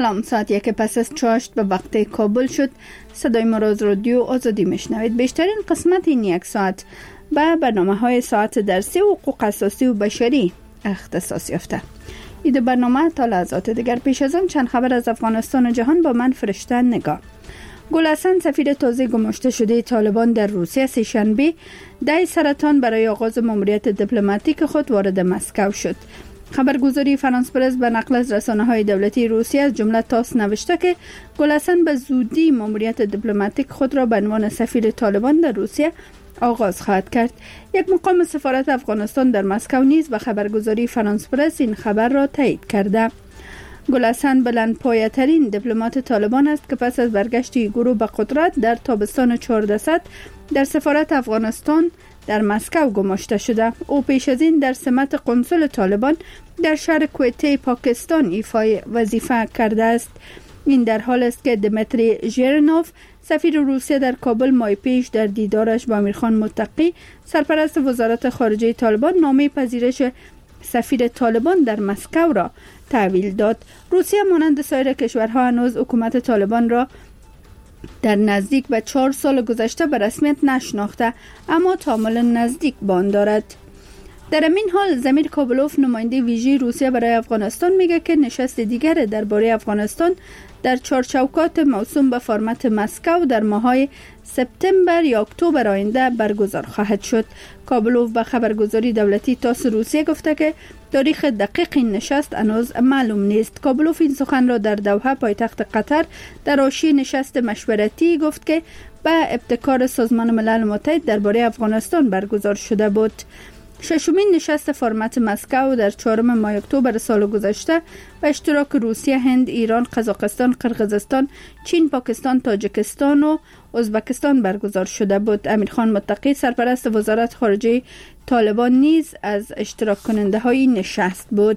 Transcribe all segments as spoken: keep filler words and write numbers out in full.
سلام، ساعت یک پس از چاشت به وقت کابل شد. صدای ما را از رادیو آزادی میشنوید. بیشترین قسمت این یک ساعت به برنامه های ساعت درسی و حقوق اساسی و بشری اختصاص یافته. این برنامه تا لحظات دیگر. پیش از آن چند خبر از افغانستان و جهان با من فرشته نگاه. گل حسن، سفیر تازه گماشته شده طالبان در روسیه، سه‌شنبه دای سرطان برای آغاز ماموریت دیپلماتیک خود وارد مسکو شد. خبرگزاری فرانس پرس به نقل از رسانه‌های دولتی روسیه از جمله تاس نوشته که گل حسن به زودی ماموریت دیپلماتیک خود را به عنوان سفیر طالبان در روسیه آغاز خواهد کرد. یک مقام سفارت افغانستان در مسکو نیز به خبرگزاری فرانس پرس این خبر را تایید کرده. گل حسن بلندپایه‌ترین دیپلمات طالبان است که پس از برگشت گروه به قدرت در تابستان چهاردهصد در سفارت افغانستان در مسکو گماشته شده. او پیش از این در سمت قنصل طالبان در شهر کویته پاکستان ایفای وظیفه کرده است. این در حال است که دمیتری ژرنوف، سفیر روسیه در کابل، ماه پیش در دیدارش با امیرخان متقی، سرپرست وزارت خارجه طالبان، نامه پذیرش سفیر طالبان در مسکو را تحویل داد. روسیه مانند سایر کشورها هنوز حکومت طالبان را در نزدیک به چهار سال گذشته به رسمیت نشناخته، اما تعامل نزدیک با آن دارد. در این حال زمیر کابلوف، نماینده ویژه روسیه برای افغانستان، میگه که نشست دیگر درباره افغانستان در چارچوکات موسوم به فرمت مسکو در ماه‌های سپتامبر یا اکتبر آینده برگزار خواهد شد. کابلوف به خبرگزاری دولتی تاس روسیه گفته که تاریخ دقیق این نشست هنوز معلوم نیست. کابلوف این سخن را در دوحه، پایتخت قطر، در حاشیه نشست مشورتی گفت که به ابتکار سازمان ملل متحد درباره افغانستان برگزار شده بود. ششمین نشست فرمت مسکو در چهارم ماه اکتبر سال گذشته به اشتراک روسیه، هند، ایران، قزاقستان، قرقیزستان، چین، پاکستان، تاجیکستان و ازبکستان برگزار شده بود. امیرخان متقی، سرپرست وزارت خارجه طالبان، نیز از اشتراک کننده های نشست بود.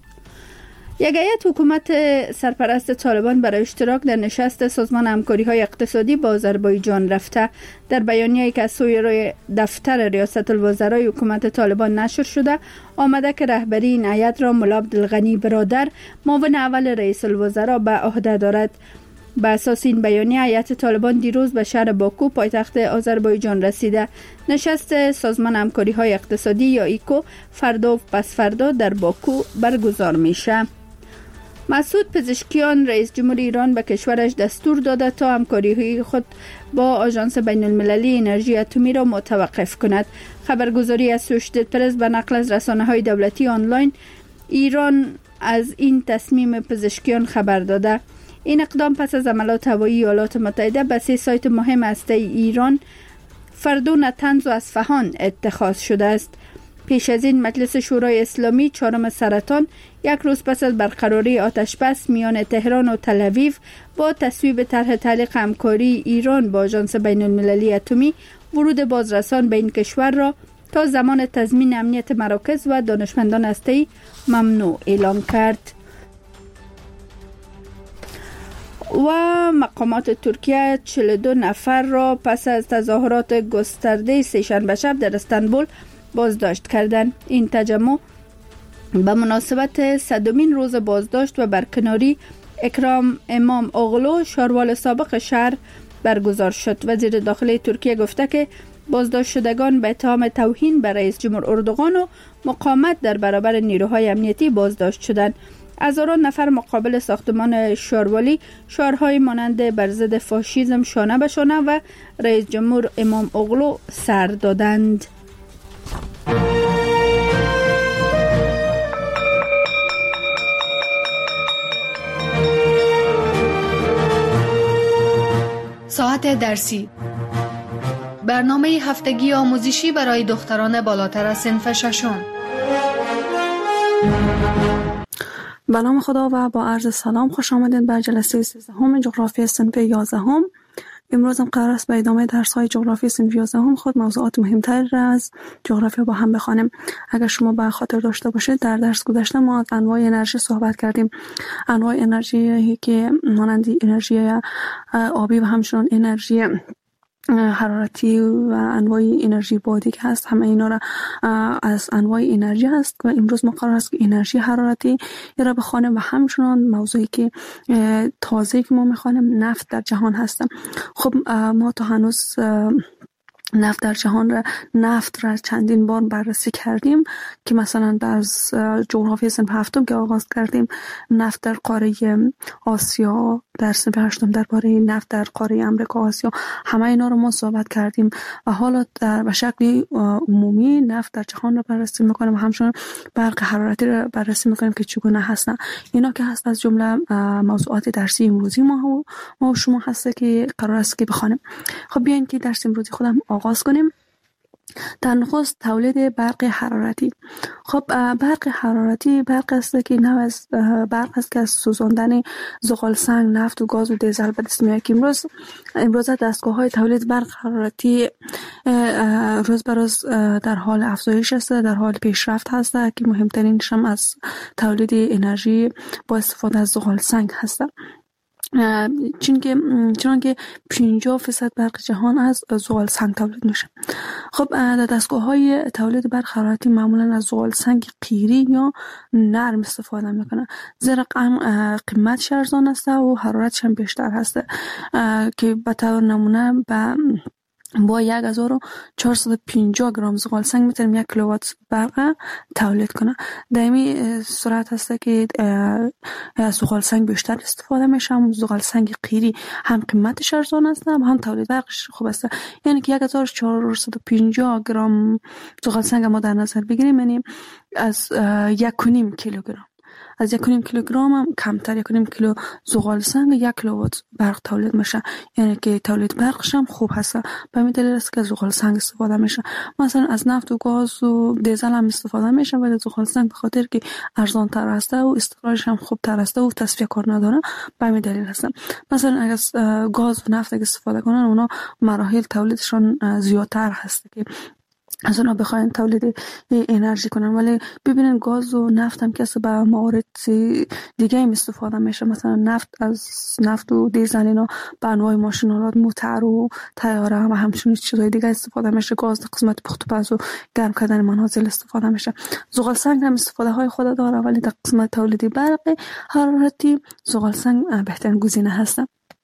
یک هیئت حکومت سرپرست طالبان برای اشتراک در نشست سازمان همکاری های اقتصادی با آذربایجان رفته. در بیانیه‌ای که از سوی دفتر ریاست الوزرای حکومت طالبان نشر شده آمده که رهبری این هیئت را ملا عبدالغنی برادر، معاون اول رئیس الوزراء، به عهده دارد. به اساس این بیانیه هیئت طالبان دیروز به شهر باکو، پایتخت آذربایجان رسیده. نشست سازمان همکاری های اقتصادی یا ایکو فردا و پس فردا در باکو برگزار میشه. مسعود پزشکیان، رئیس جمهور ایران، به کشورش دستور داده تا همکاری خود با آژانس بین المللی انرژی اتمی را متوقف کند. خبرگزاری اسوشیتد پرس به نقل از رسانه‌های دولتی آنلاین ایران از این تصمیم پزشکیان خبر داده. این اقدام پس از حملات هوایی ایالات متحده به سه سایت مهم هسته ایران، فردو، نطنز و اصفهان اتخاذ شده است. پیش از این مجلس شورای اسلامی چهارم سرطان، یک روز پس از برقراری آتش بس میان تهران و تل‌آویو با تصویب طرح تعلیق همکاری ایران با آژانس بین المللی اتمی، ورود بازرسان به این کشور را تا زمان تضمین امنیت مراکز و دانشمندان هسته‌ای ممنوع اعلام کرد. و مقامات ترکیه چهل و دو نفر را پس از تظاهرات گسترده سه‌شنبه شب در استانبول بازداشت کردند. این تجمع به مناسبت صدمین روز بازداشت و برکناری اکرام امام اوغلو، شاروال سابق شهر، برگزار شد. وزیر داخلی ترکیه گفته که بازداشت شدگان به اتهام توهین به رئیس جمهور اردوغان و مقاومت در برابر نیروهای امنیتی بازداشت شدند. هزاران نفر مقابل ساختمان شاروالی شعارهای مانند بر ضد فاشیسم شانه به شانه و رئیس جمهور امام اوغلو سر دادند. ساعت درسی، برنامه هفتگی آموزشی برای دختران بالاتر از صنف ششم. به نام خدا و با عرض سلام، خوش آمدید به جلسه سیزدهم جغرافی صنف یازدهم. امروز هم قرار است به ادامه درس‌های جغرافی صنف یازدهم خود موضوعات مهمتر از جغرافیا با هم بخوانیم. اگر شما به خاطر داشته باشید در درس گذشته ما از انواع انرژی صحبت کردیم. انواع انرژی که مانند انرژی آبی و همچنین انرژی حرارتی و انواع انرژی بادی که هست، همه اینا را از انواع انرژی هست و امروز ما قرار است که انرژی حرارتی را بخوانیم و همچنان موضوعی که تازه که ما میخوانیم نفت در جهان هست. خب ما تا هنوز نفت در جهان را نفت را چندین بار بررسی کردیم که مثلا در جغرافی صنف هفتم که آغاز کردیم نفت در قاره آسیا، در صنف هشتم درباره نفت در قاره امریکا آسیا، همه اینا رو ما صحبت کردیم و حالا در به شکل عمومی نفت در جهان را بررسی میکنیم و همچنان برق حرارتی را بررسی میکنیم که چگونه هستن. اینا که هست از جمله موضوعات درسی امروزی ما ما و شما هست که قرار است که بخوانیم. خب بیاین که درس امروزی خودم آغاز کنیم. در نخست تولید برق حرارتی. خب برق حرارتی برق است که نوع از برق است که از سوزاندن زغال سنگ، نفت و گاز و دیزل به دست میاد که امروز امروز دستگاه‌های تولید برق حرارتی روز به روز در حال افزایش است، در حال پیشرفت هست که مهمترینش هم از تولید انرژی با استفاده از زغال سنگ هست. چون که چون که پنجاه درصد برق جهان از زغال سنگ تولید میشه. خب در دستگاه‌های تولید برق حرارتی معمولا از زغال سنگ قیری یا نرم استفاده میکنه، زیرا قیمتش ارزان است و حرارتش هم بیشتر هست که به طور نمونه به با یک هزار و چهارصد و پنجاه گرم زغال سنگ میتونیم یک کیلووات برق تولید کنه. در این صورت هست که از زغال سنگ بیشتر استفاده میشه. هم زغال سنگ قیری هم قیمتش ارزان است و هم تولید برقش خوب است. یعنی که یک هزار و چهارصد و پنجاه گرم زغال سنگ ما در نظر بگیریم، یعنی از یک و نیم کیلوگرم از یک و نیم کیلوگرم هم کمتر، یک و نیم کیلو زغال سنگ یک کیلووات برق تولید میشه. یعنی که تولید برقش هم خوب هست. به همین دلیل است که زغال سنگ استفاده میشه. مثلا از نفت و گاز و دیزل هم استفاده میشه، ولی زغال سنگ به خاطر که ارزان تر است و استخراجش هم خوب تر است و تصفیه کار نداره، به همین دلیل هست. مثلا اگر از گاز و نفت استفاده کنن اونا مراحل تولیدشون زیادتر هست که از اونا بخواین تولید انرژی کنن، ولی ببینن گاز و نفت هم که به موارد دیگه هم استفاده میشه. مثلا نفت از نفت و دیزل اینا به انواع ماشین‌آلات، موتور و طیاره و همچنین چیزای دیگه استفاده میشه. گاز در قسمت پخت و پز و گرم کردن منازل استفاده میشه. زغال سنگ هم استفاده های خود داره، ولی در قسمت تولید برق حرارتی زغال سنگ بهترین گزینه هست.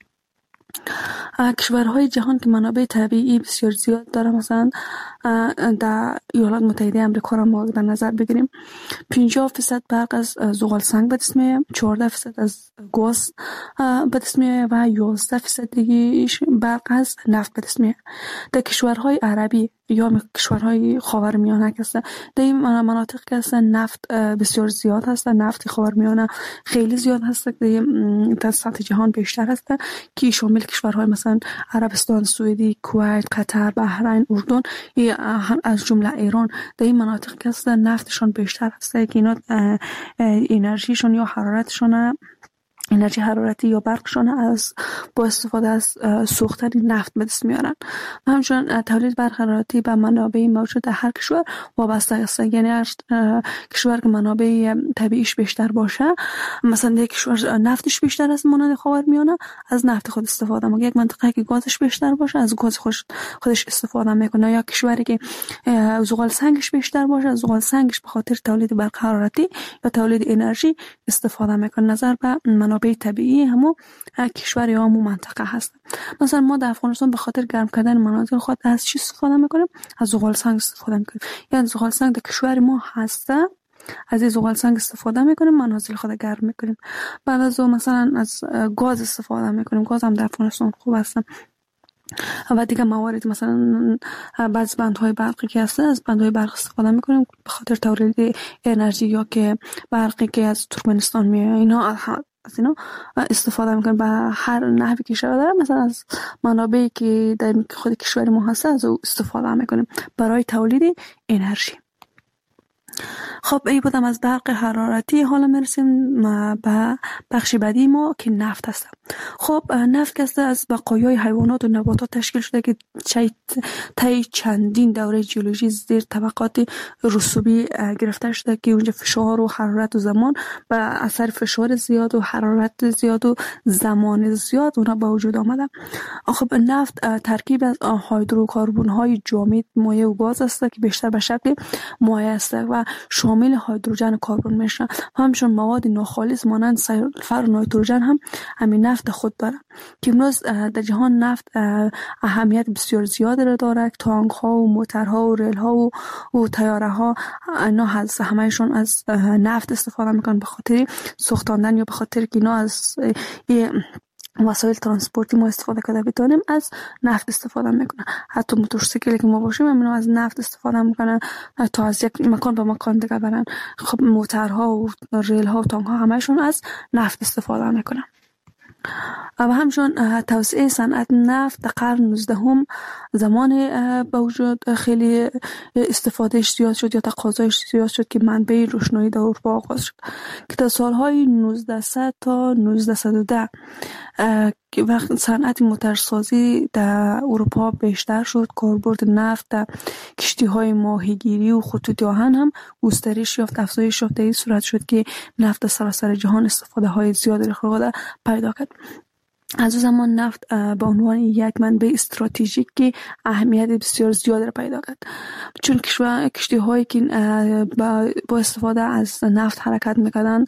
کشورهای جهان که منابع طبیعی بسیار زیاد داره، مثلا در ایالات متحده آمریکا را ما در نظر بگیریم، پنجاه درصد برق از زغال سنگ به دست میاد، چهارده درصد از گاز به دست میاد و یازده درصد دیگه برق از نفت به دست میاد. در کشورهای عربی یا کشورهای خاورمیانه هست، در این مناطق که هست نفت بسیار زیاد هست، نفت خاورمیانه خیلی زیاد هست، در سطح جهان بیشتر هست که شامل کشورهای مثلا عربستان سعودی، کویت، قطر، بحرین، اردن، از جمله ایران. در این مناطق که هست نفتشون بیشتر هست که اینا انرژیشون یا حرارتشون انرژی حرارتی یا برقشون از با استفاده از سوختن نفت به دست میارن. همچنین تولید برق حرارتی به منابع موجود در هر کشور وابسته است. یعنی هر کشور که منابع طبیعیش بیشتر باشه، مثلا یک کشور نفتش بیشتر است مانند خاورمیانه، از نفت خود استفاده میکنه. یک منطقه که گازش بیشتر باشه، از گاز خودش خودش استفاده میکنه. یا کشوری که زغال سنگش بیشتر باشه، از زغال سنگش به خاطر تولید برق حرارتی یا تولید انرژی استفاده میکنه. نظر به منابع طبیعی همو کشور یا همو منطقه هست. مثلا ما در افغانستان به خاطر گرم کردن مناطق خود از چی استفاده میکنیم؟ از زغال سنگ استفاده میکنیم. یعنی زغال سنگ در کشور ما هسته، از این زغال سنگ استفاده میکنیم، منازل خود گرم میکنیم. بعد از اون مثلا از گاز استفاده میکنیم. گاز هم در افغانستان خوب هست. و دیگه موارد مثلا بعض بندهای برقی که هست، از بندهای برق استفاده میکنیم به خاطر تولید انرژی، یا که برقی که از ترکمنستان میاد اینا از اینا استفاده میکنیم. به هر نحوی که شده داره، مثلا از منابعی که در خود کشور ما هست از او استفاده میکنیم برای تولید انرژی. خب ای بودم از برق حرارتی. حالا میرسیم به بخش بعدی ما که نفت هست. خب نفت که از بقایای حیوانات و نباتات تشکیل شده که طی چندین دوره ژئولوژی زیر طبقات رسوبی گرفته شده که اونجا فشار و حرارت و زمان به اثر فشار زیاد و حرارت زیاد و زمان زیاد اونا به وجود آمده. خب نفت ترکیب از هیدروکربن های جامد، مایع و گاز است که بیشتر به شکل مایع است و شامل هیدروژن و کربن میشه. همچنین مواد ناخالص مانند سلفر و نیتروژن هم همین نفت خود داره که امروز در جهان نفت اهمیت بسیار زیادی را داره. تانک ها و موترها و ریل ها و, و تیاره ها اینا همهشون از نفت استفاده میکنن به خاطر سوختاندن یا به خاطر که اینا از وسایل ترانسپورتی ما استفاده کرده بتونیم از نفت استفاده میکنن. حتی موتورسیکلی که ما باشیم اینا از نفت استفاده میکنن تا از یک مکان به مکان دیگه برن. خب موترها و ریل ها و تانک ها همشون از نفت استفاده میکنن. و همچنین توسعه صنعت نفت در قرن نوزدهم زمان به وجود خیلی استفادهش زیاد شد یا تقاضایش زیاد شد که منبع روشنایی در اروپا آغاز شد که در سالهای نوزده تا نوزده و ده که وقت صنعت موترسازی در اروپا بیشتر شد، کاربرد نفت در کشتی‌های ماهیگیری و خطوط آهن هم گسترش یافت، افزایش یافت. این صورت شد که نفت در سراسر جهان استفاده های زیادی را پیدا کرد. از اون زمان نفت به عنوان یک منبع استراتژیک که اهمیت بسیار زیاد را پیدا کرد، چون کشتی هایی که با استفاده از نفت حرکت میکردن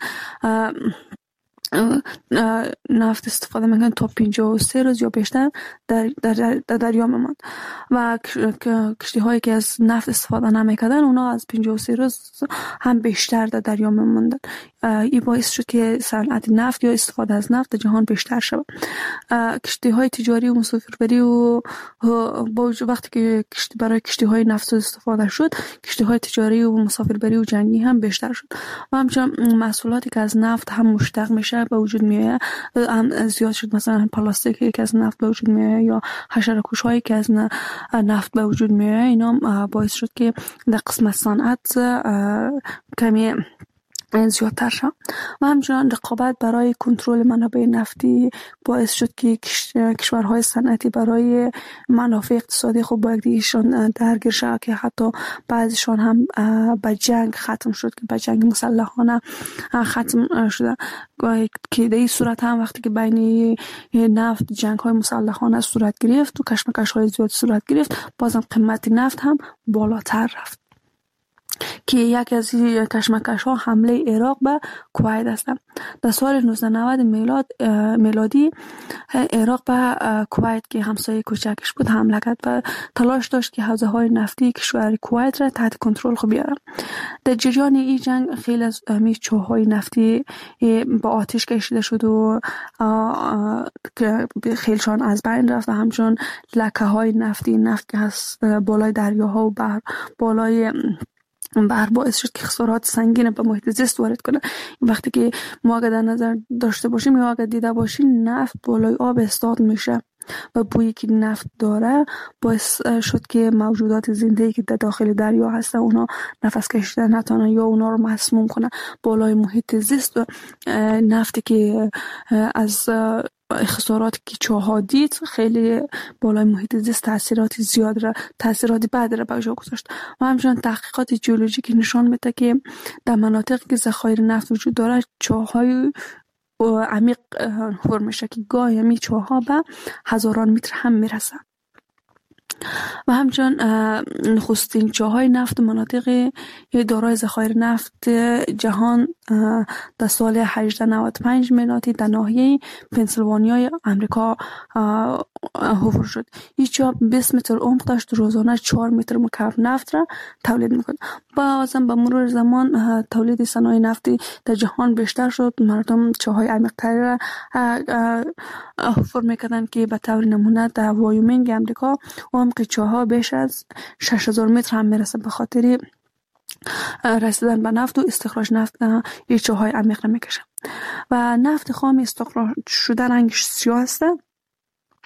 نفت استفاده میکنن تا پنجاه و سه روز یا بیشتر در, در, در دریا میماند و کشتی هایی که از نفت استفاده نمیکردن اونا از پنجاه و سه روز هم بیشتر در دریا میماندن. این باعث شد که صنعت نفت یا استفاده از نفت در جهان بیشتر شد. کشتی های تجاری و مسافربری و با وقتی که کشتی برای کشتی های نفت استفاده شد، کشتی های تجاری و مسافربری و جنگی هم بیشتر شد و همچنین محصولاتی که از نفت هم مشتق میشه به وجود میاد هم زیاد شد. مثلا پلاستیکی که از نفت به وجود میاد یا حشره‌کش هایی که از نفت به وجود میاد، اینا باعث شد که در قسمت صنعت کمی زیادتر شد و همچنان رقابت برای کنترل منابع نفتی باعث شد که کشورهای صنعتی برای منافع اقتصادی خود با یکدیگرشان درگیر شد که حتی بعضیشان هم به جنگ ختم شد که به جنگ مسلحانه ختم شده که در این صورت هم وقتی که بین نفت جنگ های مسلحانه صورت گرفت و کشمکش های زیاد صورت گرفت، بازم قیمت نفت هم بالاتر رفت که یکی از کشمکش ها حمله عراق به کویت است. در سال نوزده نود میلاد میلادی عراق به کویت که همسایه کوچکش بود حمله کرد و تلاش داشت که حوزه های نفتی کشور کویت را تحت کنترل خود بیاره. در جریان این جنگ خیلی از می چاهای نفتی با آتش کشیده شد و خیلیشان از بین رفت و همچنین لکه های نفتی نفت که هست بالای دریاها و بحر بالای بحر باعث شد که خسارات سنگین به محیط زیست وارد کنه. وقتی که ما اگر در نظر داشته باشیم یا اگر دیده باشیم نفت بالای آب استاد میشه و بویی که نفت داره باعث شد که موجودات زنده‌ای که در داخل دریا هستن اونا نفس کشیدن نتونن یا اونا رو مسموم کنن. بالای محیط زیست و نفتی که از خسارات که چاها دید خیلی بالای محیط زیست تاثیرات زیاد را تاثیرات بد را به جا گذاشت و همچنین تحقیقات ژئولوژیکی نشان میده که در مناطقی که ذخایر نفت وجود داره چاهای عمیق پر میشه که گاهی می چاها به هزاران متر هم میرسن و همچنین نخستین چاهای نفت مناطق دارای ذخایر نفت جهان در سال هجده نود و پنج میلادی در ناحیه پنسیلوانیای امریکا حفر شد. این چاه بیست متر عمق داشت، روزانه چهار متر مکعب نفت را تولید میکرد. بازم به مرور زمان تولید صنایع نفتی در جهان بیشتر شد. مردم چاهای عمیق‌تری را حفر میکردند که به طور نمونه در وایومینگ امریکا عمق چاها بیش از شش هزار متر هم میرسه. به خاطر رسیدن به نفت و استخراج نفت این چاهای عمیق را میکشه و نفت خام استخراج شده رنگش سیاه است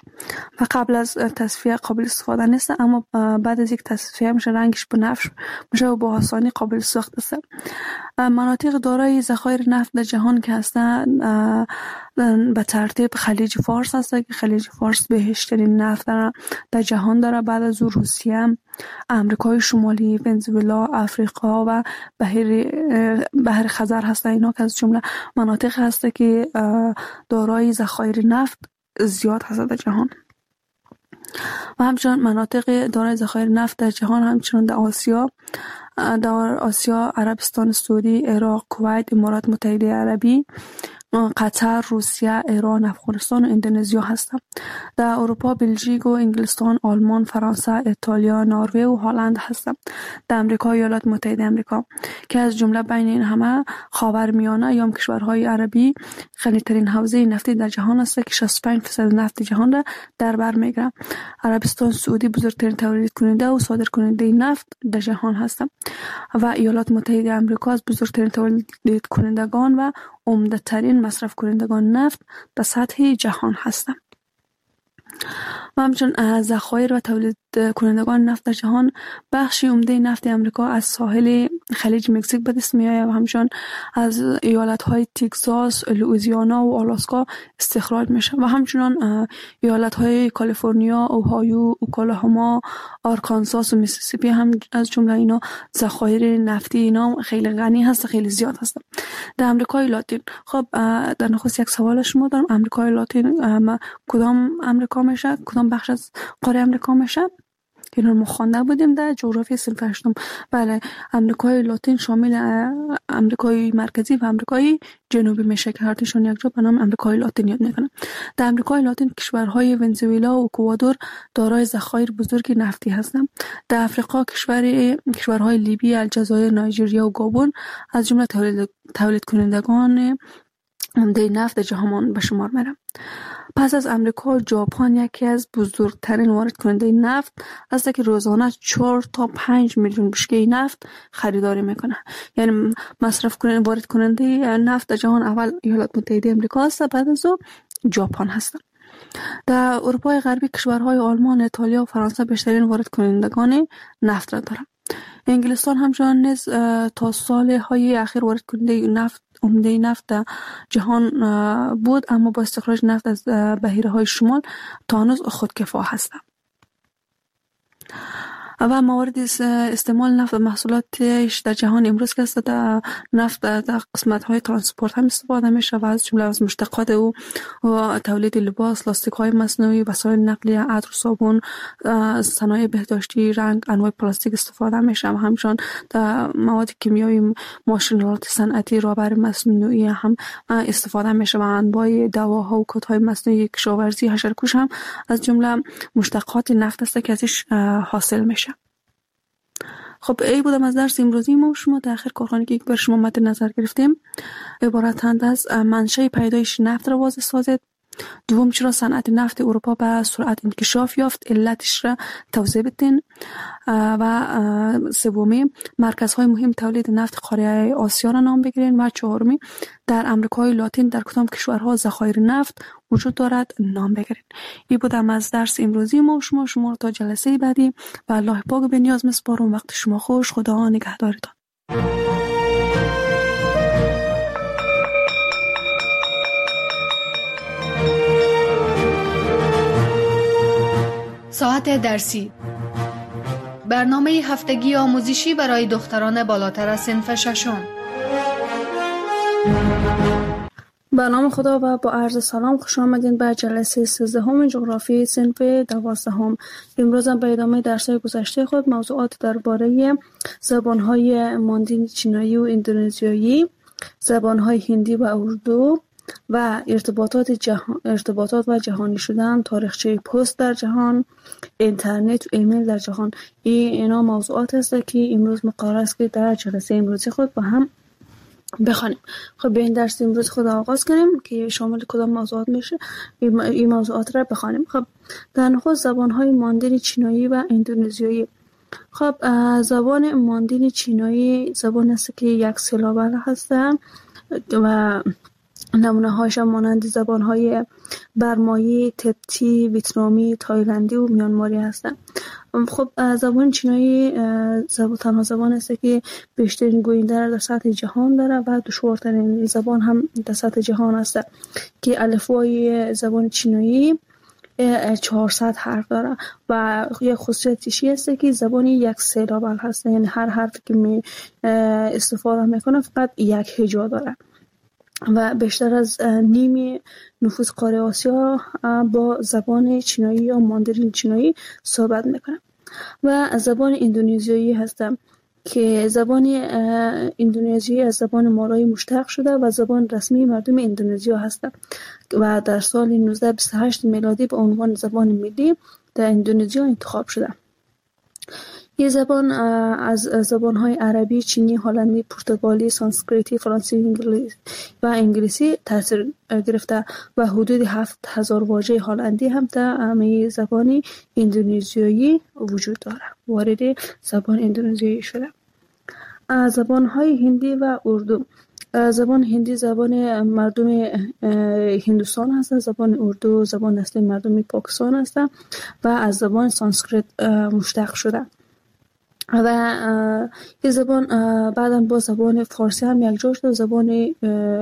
و قبل از تصفیه قابل استفاده نیست، اما بعد از یک تصفیه میشه رنگش بنفش میشه و با آسانی قابل ساخت است. مناطق دارای ذخایر نفت در جهان که هستند به ترتیب خلیج فارس هست که خلیج فارس بهشترین نفت در, در جهان داره. بعد از او روسیه، امریکای شمالی، ونزوئلا، افریقا و بحر بحر خزر هست. اینا که از جمله مناطق هست که دارای ذخایر نفت زیاد هست در جهان. و همچنان مناطق دارای ذخایر نفت در جهان همچنان در آسیا در آسیا عربستان سعودی، عراق، کویت، امارات متحده عربی، قطر، روسیه، ایران، افغانستان و اندونزیا هستند. در اروپا بلژیک و انگلستان، آلمان، فرانسه، ایتالیا، نروژ و هلند هستند. در امریکا ایالات متحده آمریکا که از جمله بین این همه خاورمیانه یا کشورهای عربی غنی‌ترین حوزه نفتی در جهان است که شصت و پنج درصد نفت جهان را در بر می‌گیرد. عربستان سعودی بزرگترین تولید کننده و صادر کننده نفت در جهان هستند و ایالات متحده آمریکا از بزرگترین تولید کنندگان و عمده ترین مصرف کنندگان نفت در سطح جهان هستند. و همچنین ذخایر و تولید کنندگان نفت در جهان بخشی عمده نفت امریکا از ساحل خلیج مکزیک به دست می‌آید و همچنین از ایالت‌های تگزاس، لوئیزیانا و آلاسکا استخراج میشه و همچنین ایالت‌های کالیفرنیا، اوهایو، اوکلاهوما، آرکانساس و میسیسیپی هم از جمله اینا ذخایر نفتی اینا خیلی غنی هست، خیلی زیاد هست. در آمریکای لاتین، خب در نخست یک سوال شما دارم، آمریکای لاتین کدام آمریکا میشه؟ کدام بخش از قاره آمریکا میشه؟ اینا رو خوانده بودیم در جغرافی صنف هشتم. بله، آمریکای لاتین شامل آمریکای مرکزی و آمریکای جنوبی میشه که هر دوشون یک جا به نام آمریکای لاتین یاد میکنن. در آمریکای لاتین کشورهای ونزوئلا و اکوادور دارای ذخایر بزرگ نفتی هستند. در افریقا کشور کشورهای لیبی، الجزایر، نایجریا و گابون از جمله تولید تولید کنندگان عمده نفت جهان به شمار میرن. پس از امریکا، ژاپن یکی از بزرگترین وارد کننده نفت است که روزانه چهار تا پنج میلیون بشکه نفت خریداری میکنه. یعنی مصرف کننده وارد کننده نفت در جهان اول ایالات متحده آمریکا است، بعد از او ژاپن هست. در اروپای غربی کشورهای آلمان، ایتالیا و فرانسه بیشترین وارد کنندگان نفت را دارند. انگلستان همچنان نیز تا سالهای اخیر وارد کننده نفت عمده نفت جهان بود، اما با استخراج نفت از بحیره‌های شمال تا هنوز خودکفا هستند. و موارد استعمال نفت و محصولاتش در جهان امروز که است در نفت در قسمت‌های ترانسپورت هم استفاده میشه و از جمله از مشتقات او و تولید لباس، لاستیک‌های مصنوعی، وسایل نقلیه، عطر و صابون، صنایع بهداشتی، رنگ، انواع پلاستیک استفاده میشه و همچنین در مواد کیمیایی، ماشین‌آلات صنعتی، رابر مصنوعی هم استفاده میشه و انواع دواها و کودهای مصنوعی، کشاورزی، حشره‌کش هم از جمله مشتقات نفت است که ازش حاصل میشه. خب ای بودم از درس امروزی ما شما در آخر کارخانه که بر شما مد نظر گرفتیم عبارتند از منشأ پیدایش نفت را واضح سازید. دوم، چرا صنعت نفت اروپا به سرعت انکشاف یافت، علتش را توضیح بدین. و سومی، مرکزهای مهم تولید نفت قاره آسیا را نام بگیرین. و چهارمی، در آمریکای لاتین در کدام کشورها ذخایر نفت وجود دارد نام بگیرین. این بودم از درس امروزی ما شما شما تا جلسه بعدی و الله پاک به نیاز میسپارم. وقت شما خوش، خدا نگهدارتان. ساعت درسی، برنامه هفتگی آموزشی برای دختران بالاتر از صنف ششم. به نام خدا و با عرض سلام خوش آمدین به جلسه سیزدهم جغرافی صنف دوازدهم. امروز هم به ادامه درس‌های گذشته خود موضوعات درباره زبان‌های ماندین چینایی و اندونزیایی، زبان‌های هندی و اردو و ارتباطات جهان، ارتباطات و جهانی شدن، تاریخچه پست در جهان، اینترنت و ایمیل در جهان. این اینا موضوعات است که امروز مقرر است که در جلسه امروزی خود با هم بخوانیم. خب به این درس امروز خود آغاز کنیم که شامل کدام موضوعات میشه. این موضوعات را بخوانیم. خب در نخست زبان‌های ماندین چینایی و اندونزیایی. خب زبان ماندین چینایی زبان است که یک سیلابه هست و نمونه هایش مانند زبان های برمایی، تبتی، ویتنامی، تایلندی و میانماری هستند. خب زبان چینایی زبان تنها زبان است که بیشترین گوینده را در سطح جهان داره و دشوارترین زبان هم در سطح جهان است که الفبای زبان چینایی چهارصد حرف داره و یک خصوصیتش است که زبانی یک سیلابل هست، یعنی هر حرفی که می استفاده میکنه فقط یک هجا داره و بیشتر از نیم نفوس قاره آسیا با زبان چینایی یا ماندرین چینایی صحبت میکنه. و زبان اندونزیایی هست که زبان اندونزیایی از زبان مالایی مشتق شده و زبان رسمی مردم اندونزیا هست و در سال نوزده بیست و هشت میلادی به عنوان زبان ملی در اندونزیا انتخاب شده. این زبان از زبان‌های عربی، چینی، هلندی، پرتغالی، سانسکریتی، فرانسوی انگلیسی و انگلیسی تاثیر گرفته و حدود هفت هزار واژه هلندی هم در زبان اندونزیایی وجود داره. وارد زبان اندونزیایی شده. زبان‌های هندی و اردو. زبان هندی زبان مردم هندوستان هست، زبان اردو زبان اصلی مردم پاکستان هست و از زبان سانسکریت مشتق شده. و این زبان بعداً با زبان فارسی هم یک جور شده. زبان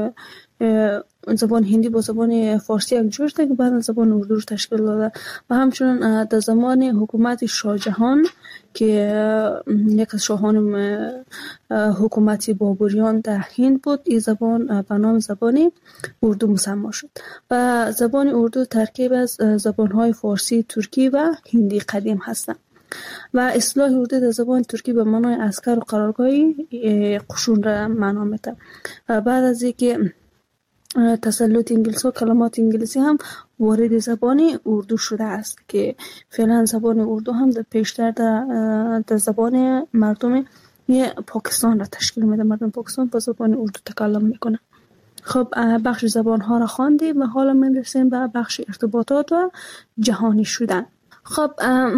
زبان هندی با زبان فارسی یک جور شده که بعداً زبان اردو رو تشکیل داده و همچنین در زمان حکومت شاه جهان که یک از شاهان حکومت بابریان در هند بود، این زبان به نام زبان اردو مسمی شد و زبان اردو ترکیب از زبان‌های فارسی، ترکی و هندی قدیم هستند. و اصطلاح اردو در زبان ترکی به معنای عسکر و قرارگاهی قشون را معنا میده. و بعد از اینکه تسلط انگلیس و کلمات انگلیسی هم وارد زبان اردو شده است که فعلا زبان اردو هم در پیشتر در, در زبان مردم پاکستان را تشکیل میده. مردم پاکستان با زبان اردو تکلم میکنه. خب بخش زبان ها را خواندیم و حالا میرسیم به بخش ارتباطات و جهانی شدن. خب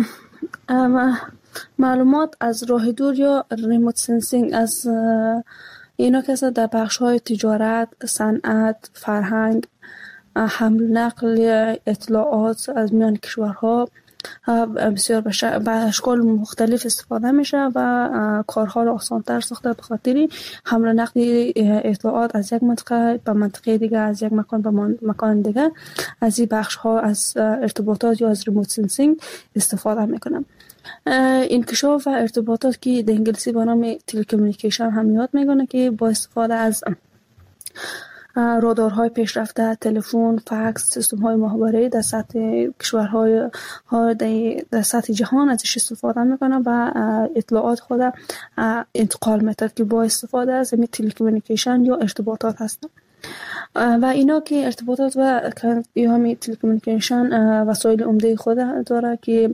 معلومات از راه دور یا ریموت سنسینگ از اینا که در بخش های تجارت، صنعت، فرهنگ، حمل نقل اطلاعات از میان کشورها بسیار به اشکال مختلف استفاده میشه و کارها را آسان‌تر ساخته به خاطر حمل نقل اطلاعات از یک منطقه به منطقه دیگه، از یک مکان به مکان دیگه. از این بخش ها از ارتباطات یا از ریموت سنسینگ استفاده میکنم. انکشاف و ارتباطات که در انگلیسی به نام تلکومونیکیشن هم یاد میکنه که با استفاده از رادارهای پیشرفته، تلفن، فکس، سیستم‌های مخابره‌ای در سطح کشورهای در سطح جهان ازش استفاده میکنه و اطلاعات خود انتقال میده که با استفاده از این تلکومونیکیشن یا ارتباطات هستن. و اینا که ارتباطات و یا همین تلکومونیکیشن وسایل عمده خود داره که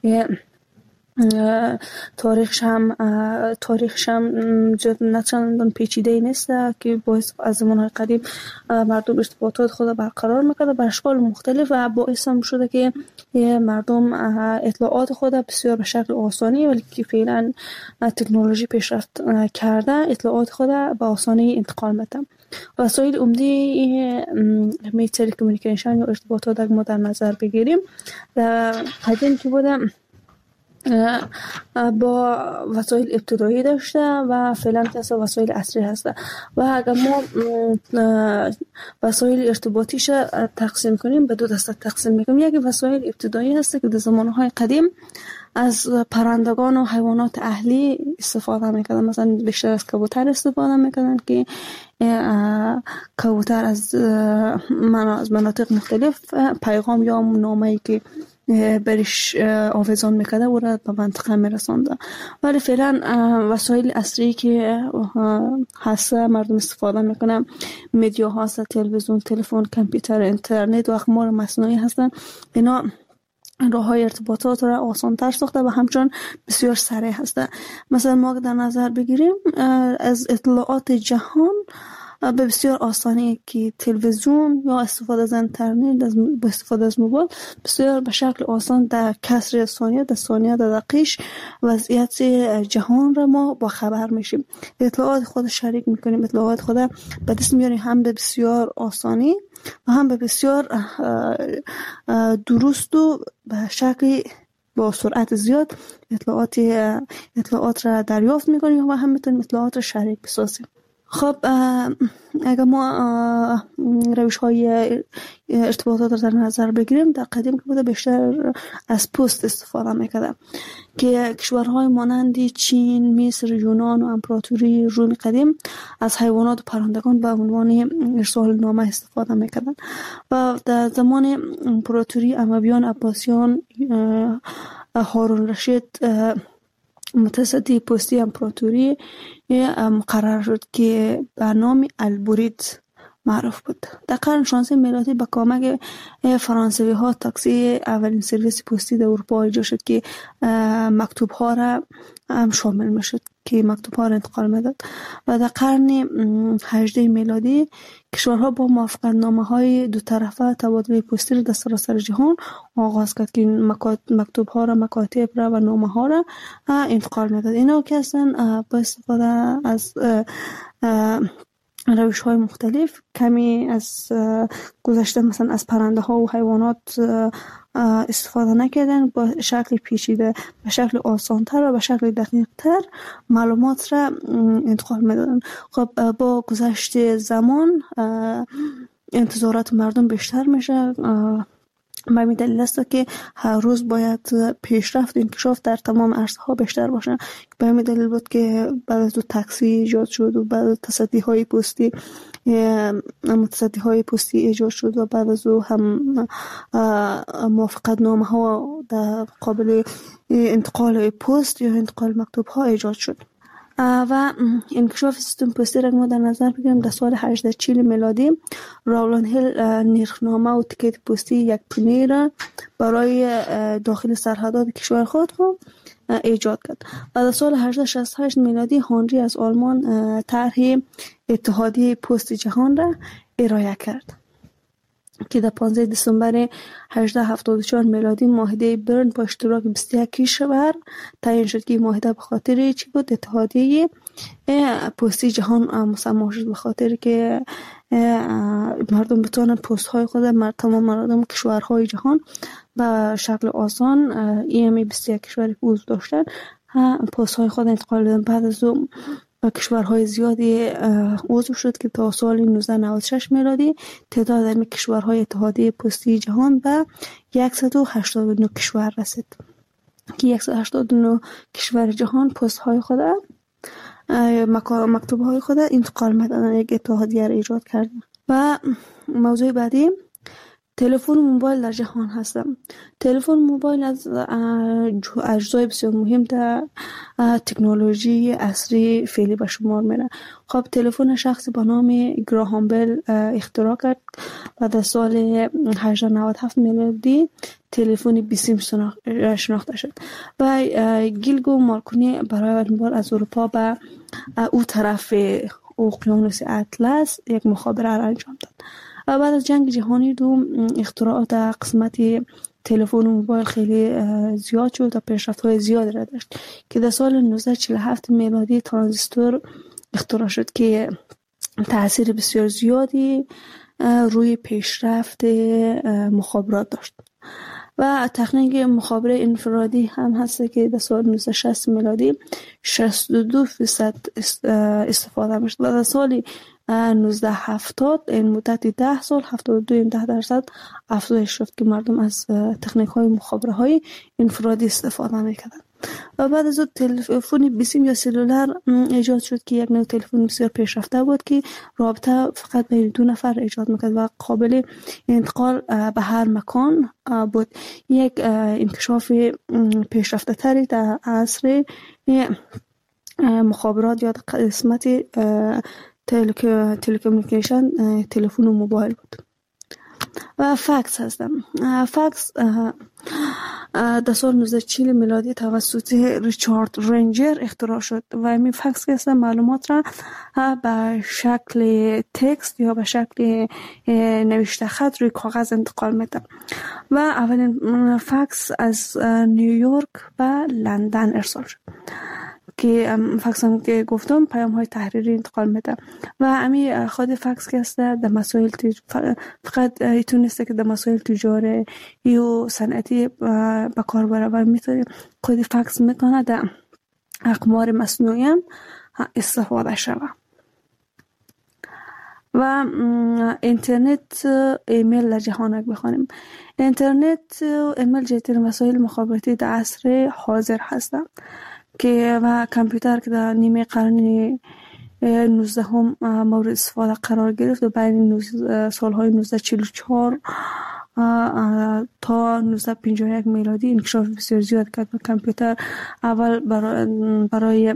تاریخش هم تاریخش هم نه چندان پیچیده نیست که باعث از زمانهای قدیم مردم ارتباطات خود برقرار میکنه به اشکال مختلف و باعث هم شده که مردم اطلاعات خود بسیار به شکل آسانی ولی که فعلا تکنولوژی پیشرفت کرده اطلاعات خود به آسانی انتقال میده. وسایل عمده می تلکومونیکیشن یا ارتباطات اگر ما در نظر بگیریم در قدیم که بوده با وسایل ابتدایی داشته و فعلا که وسایل عصری هسته و اگر ما وسایل ارتباطیش تقسیم کنیم به دو دسته تقسیم میکنیم. یکی وسایل ابتدایی هسته که در زمانهای قدیم از پرندگان و حیوانات اهلی استفاده میکردن، مثلا بیشتر از کبوتر استفاده میکردن که کبوتر از از مناطق مختلف پیغام یا نامه‌ای که برش آویزان میکرده و را به منطقه میرسانده. ولی فعلا وسایل اصلی که هست مردم استفاده میکنن میدیا هست، تلویزیون، تلفن، کامپیوتر، اینترنت و اقمار مصنوعی هستن. اینا راه های ارتباطات را آسان تر ساخته و همچنان بسیار سریع هسته. مثلا ما در نظر بگیریم از اطلاعات جهان به بسیار آسانی که تلویزیون یا استفاده از اینترنت با استفاده از موبایل بسیار به شکل آسان در کسر ثانیه در ثانیه در دقیقه وضعیت جهان را ما با خبر میشیم، اطلاعات خود شریک میکنیم، اطلاعات خود به دست میاریم، هم به بسیار آسانی و هم به بسیار درست و به شکل با سرعت زیاد اطلاعات اطلاعات را دریافت میکنیم و هم میتونیم اطلاعات را شریک بسازیم. خب اگر ما روش های ارتباطات را در نظر بگیریم، در قدیم که بوده بیشتر از پست استفاده میکردن که کشورهای مانند چین، مصر، یونان و امپراتوری روم قدیم از حیوانات و پرندگان به عنوان ارسال نامه استفاده میکردن و در زمان امپراتوری امویان، عباسیان، هارون رشید متصدی پستی امپراتوری مقرر شد که به نام البرید معروف بود. در قرن شانزدهم میلادی با کمک فرانسوی ها تاکسی اولین سرویس پستی در اروپا ایجاد شد که مکتوب ها را هم شامل میشد که مکتوب ها را انتقال میداد و در قرن هجدهم میلادی کشورها با موافقت نامه های دو طرفه تبادل پستی را در سراسر جهان آغاز کرد که مکتوب ها را، مکاتب را و نامه ها را انتقال میداد. اینا که اصلا با استفاده از روش های مختلف کمی از گذشته مثلا از پرنده ها و حیوانات استفاده نکردن، با شکل پیچیده، به شکل آسان تر و به شکل دقیق تر معلومات را انتقال میدادن. خب با گذشت زمان انتظارات مردم بیشتر میشه، به این دلیل است که هر روز باید پیشرفت و انکشاف در تمام عرصه ها بیشتر باشه. به این دلیل بود که بعد از تصدی ایجاد شد و بعد از تصدی های پستی متصدی های پستی ایجاد شد و بعد از او هم موافقت نامه ها در قابل انتقال پست یا انتقال مکتوب ها ایجاد شد و انکشاف سیستم پستی را ما در نظر بگیریم. در سال هجده و چهل میلادی راولند هیل نرخنامه و تیکت پستی یک پونه را برای داخل سرحدات کشور خود ایجاد کرد و در سال هجده و شصت و هشت میلادی هنری از آلمان طرح اتحادیه پست جهان را ارائه کرد که در پانزده دسامبر هجده هفتاد و چهار میلادی معاهده برن با اشتراک بیست و یک کشور تعیین شد که معاهده به خاطر چی بود؟ اتحادیه پستی جهان مسمى شد، به خاطر که مردم بتوانند پست های خود در تمام مردم کشورهای جهان به شکل آسان ایمی بیست و یک کشوری که عضو داشتن پست های خود انتقال دادن. بعد از اون کشورهای زیادی عضو شد که تا سال نوزده نود و شش میلادی تعداد این کشورهای اتحادیه پستی جهان به صد و هشتاد و نه کشور رسید که صد و هشتاد و نه کشور جهان پست های خود مکتوب های خود انتقال میدادن، یک اتحادیه را ایجاد کردن. و موضوع بعدی تلفن موبایل در جهان هستم. تلفن موبایل از اجزای بسیار مهم در تکنولوژی عصری فعلی به شمار میره. خب تلفن شخصی با نام گراهام بل اختراع کرد و در سال هجده و نود و هفت میلادی تلفن بیسیم شناخته شد و گیلگو مارکونی برای اولین بار از اروپا به او طرف اقیانوس اطلس یک مخابره را انجام داد. و بعد از جنگ جهانی دوم اختراعات در قسمت تلفن و موبایل خیلی زیاد شد و پیشرفت‌های زیاد را داشت که در سال نوزده چهل و هفت میلادی ترانزیستور اختراع شد که تأثیر بسیار زیادی روی پیشرفت مخابرات داشت. و تکنیک مخابره انفرادی هم هست که در سال نوزده شصت میلادی شصت و دو درصد استفاده میشد و در سال نوزده هفتاد این مدت ده سال هفتاد و دو درصد افزایش شد که مردم از تکنیک های مخابره های انفرادی استفاده میکردن. و بعد از اون تلفن بیسیم یا سلولر ایجاد شد که یک نوع تلفن بسیار پیشرفته بود که رابطه فقط بین دو نفر ایجاد میکرد و قابل انتقال به هر مکان بود. یک انکشاف پیشرفته تری در عصر مخابرات یا قسمت تلکومونیکیشن تلفن و موبایل بود. و فکس هستم. فکس در سال نوزده چهل میلادی توسط ریچارد رنجر اختراع شد و این فکس که هستم معلومات را به شکل تکست یا به شکل نوشته خط روی کاغذ انتقال میده و اولین فکس از نیویورک به لندن ارسال شد که فکس هم که گفتم پیام های تحریری انتقال میده و امی خود فکس که هست در مسائل تج... فقط ایتونسته که در مسائل تجاری یا صنعتی به کار بره و میتونه خود فکس میتونه در اقمار مصنوعی هم استفاده شود. و اینترنت ایمیل در جهان بخوانیم. اینترنت ایمیل جهترین وسایل مخابراتی در عصر حاضر هستند که و کامپیوتر که در نیمه قرن نوزدهم مورد استفاده قرار گرفت و بین سالهای نوزده چهل و چهار تا نوزده پنجاه و یک میلادی انکشاف بسیار زیاد کرد و کامپیوتر اول برای, برای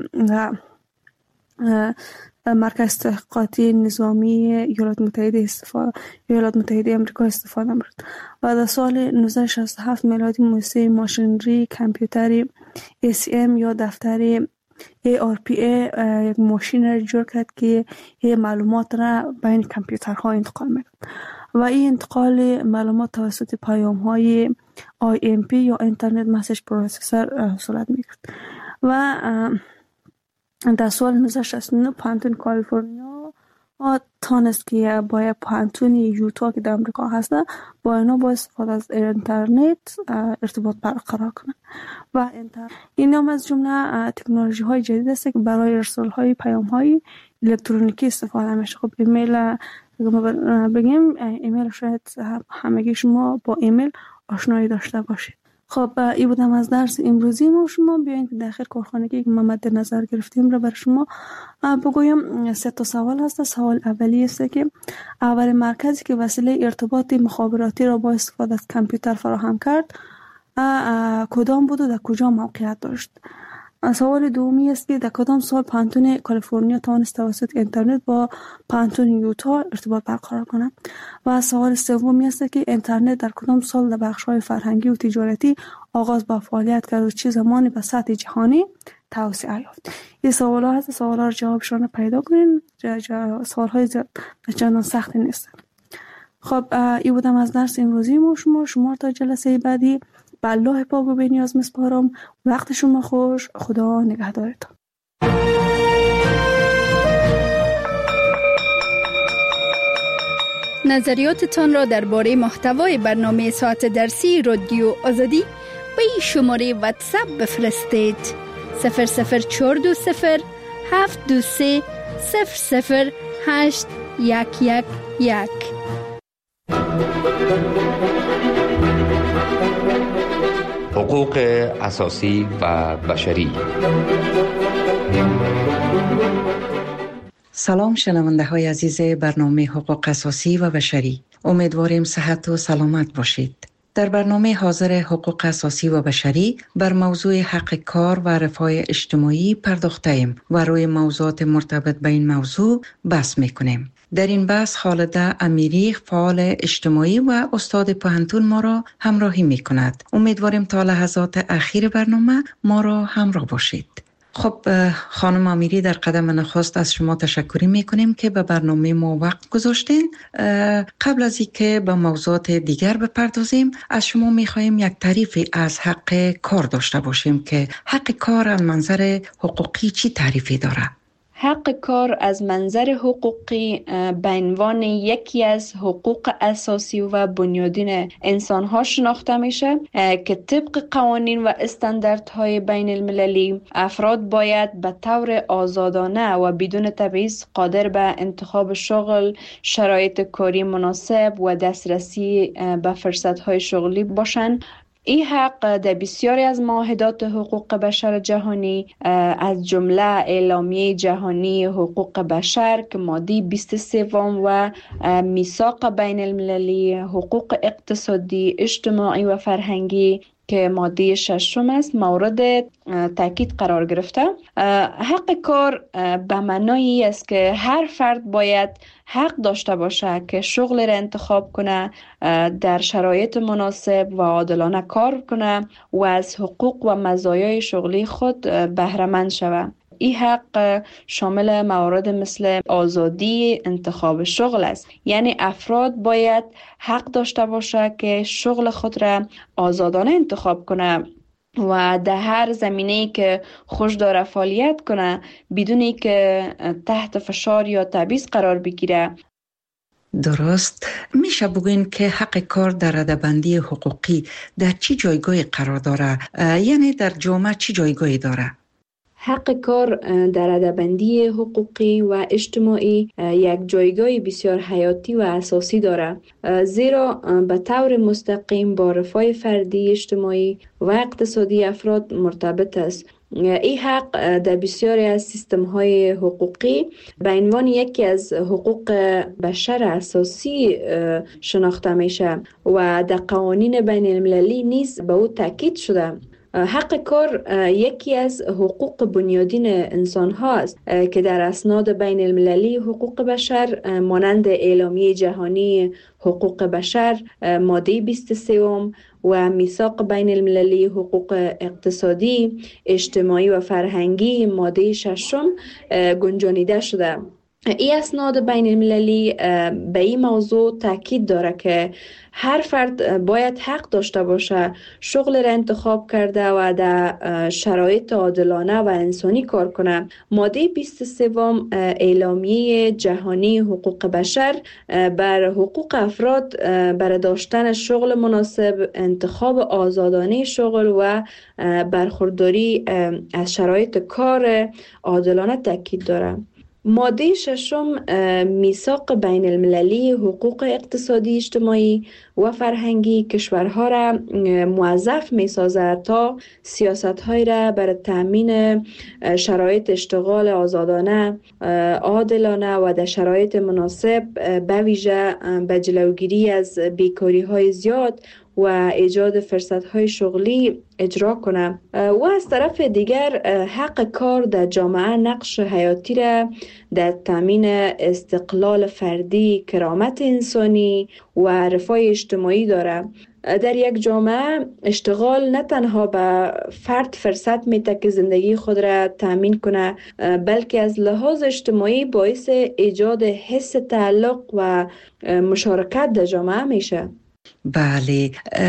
مرکز تحقیقاتی نظامی ایالات متحده استفاده ایالات متحده آمریکا استفاده می‌شد و در سال نوزده شصت و هفت میلادی مؤسسه ماشینری کامپیوتری ای سی ام یا دفتر ای آر پی ای یک ماشین را جور کرد که این معلومات را بین کامپیوترها انتقال می‌کرد و این انتقال معلومات توسط پیام‌های آی ام پی یا اینترنت مسیج پروسسور صورت می‌گرفت و در سال نوزده شصت و نه پانتون کالیفرنیا تانست که با پانتون یوتا که در امریکا هست با اینا با استفاده از اینترنت ارتباط برقرار کنه و این هم از جمله تکنولوژی های جدید است که برای ارسال های پیام های الکترونیکی استفاده میشه. خب ایمیل بگیم ایمیل شاید همگی شما با ایمیل آشنایی داشته باشید. خب این بودم از درس امروزی ما. شما بیاین که داخل کارخانگی که ما مد نظر گرفتیم را برای شما بگویم. سه تا سوال هست. سوال اولی است که اول مرکزی که وسیله ارتباط مخابراتی را با استفاده از کامپیوتر فراهم کرد کدام بود و در کجا موقعیت داشت؟ سوال دومی است که در کدام سال پانتون کالیفرنیا توانست توسط اینترنت با پانتون یوتا ارتباط برقرار کنند؟ و سوال سومی است که اینترنت در کدام سال در بخش‌های فرهنگی و تجارتی آغاز به فعالیت کرد و چه زمانی به سطح جهانی توسعه یافت؟ این سوالا هست. سوالا رو جوابشون پیدا کنین. سوال‌های چندان سختی نیست. خب این بودم از درس امروزی ما. شما شما تا جلسه بعدی به الله پاک و بی‌نیاز میسپارم. وقت شما خوش. خدا نگهدارتان. نظریاتتان را درباره محتوای برنامه ساعت درسی رادیو آزادی به این شماره واتساپ بفرستید: صفر صفر چهار دو صفر هفت دو سه صفر صفر هشت یک یک یک. حقوق اساسی و بشری. سلام شنونده های عزیز برنامه حقوق اساسی و بشری. امیدواریم صحت و سلامت باشید. در برنامه حاضر حقوق اساسی و بشری بر موضوع حق کار و رفاه اجتماعی پرداخته ایم و روی موضوعات مرتبط به این موضوع بحث میکنیم. در این بحث خالده امیری فعال اجتماعی و استاد پوهنتون ما را همراهی می کند. امیدواریم تا لحظات اخیر برنامه ما را همراه باشید. خب خانم امیری، در قدم نخست از شما تشکری می کنیم که به برنامه ما وقت گذاشتین. قبل از اینکه به موضوعات دیگر بپردازیم از شما می خواهیم یک تعریفی از حق کار داشته باشیم که حق کار از منظر حقوقی چی تعریفی داره؟ حق کار از منظر حقوقی به عنوان یکی از حقوق اساسی و بنیادین انسان‌ها شناخته میشه که طبق قوانین و استانداردهای بین المللی افراد باید به طور آزادانه و بدون تبعیض قادر به انتخاب شغل، شرایط کاری مناسب و دسترسی به فرصت‌های شغلی باشند. این حق در بسیاری از معاهدات حقوق بشر جهانی از جمله اعلامیه جهانی حقوق بشر که ماده بیست و سه و میثاق بین المللی حقوق اقتصادی، اجتماعی و فرهنگی که ماده ششم است مورد تاکید قرار گرفته. حق کار به معنای است که هر فرد باید حق داشته باشه که شغل را انتخاب کنه، در شرایط مناسب و عادلانه کار کنه و از حقوق و مزایای شغلی خود بهره مند شود. این حق شامل موارد مثل آزادی انتخاب شغل است، یعنی افراد باید حق داشته باشه که شغل خود را آزادانه انتخاب کنه و در هر زمینه‌ای که خوش داره فعالیت کنه بدونی که تحت فشار یا تبعیض قرار بگیره. درست. میشه بگوین که حق کار در رده‌بندی حقوقی در چی جایگاهی قرار داره؟ یعنی در جامعه چی جایگاهی داره؟ حق کار در رده‌بندی حقوقی و اجتماعی یک جایگاه بسیار حیاتی و اساسی دارد، زیرا به طور مستقیم با رفاه فردی، اجتماعی و اقتصادی افراد مرتبط است. این حق در بسیاری از سیستم‌های حقوقی به عنوان یکی از حقوق بشر اساسی شناخته میشه و در قوانین بین المللی نیز به او تاکید شده. حق کار یکی از حقوق بنیادین انسان ها است که در اسناد بین المللی حقوق بشر مانند اعلامیه جهانی حقوق بشر ماده بیست و سه و میثاق بین المللی حقوق اقتصادی، اجتماعی و فرهنگی ماده ششم گنجانیده شده. این اسناد بین المللی به این موضوع تاکید داره که هر فرد باید حق داشته باشه شغل را انتخاب کرده و در شرایط عادلانه و انسانی کار کنه. ماده بیست و سه اعلامیه جهانی حقوق بشر بر حقوق افراد بر داشتن شغل مناسب، انتخاب آزادانه شغل و برخورداری از شرایط کار عادلانه تاکید داره. ماده ششم میثاق بین المللی حقوق اقتصادی، اجتماعی و فرهنگی کشورها را موظف می سازد تا سیاست‌های را برای تأمین شرایط اشتغال آزادانه، عادلانه و در شرایط مناسب به ویژه به جلوگیری از بیکاری‌های زیاد و ایجاد فرصت‌های شغلی اجرا کنه. و از طرف دیگر حق کار در جامعه نقش حیاتی را در تامین استقلال فردی، کرامت انسانی و رفاه اجتماعی داره. در یک جامعه اشتغال نه تنها به فرد فرصت میده که زندگی خود را تامین کنه، بلکه از لحاظ اجتماعی باعث ایجاد حس تعلق و مشارکت در جامعه میشه. بله،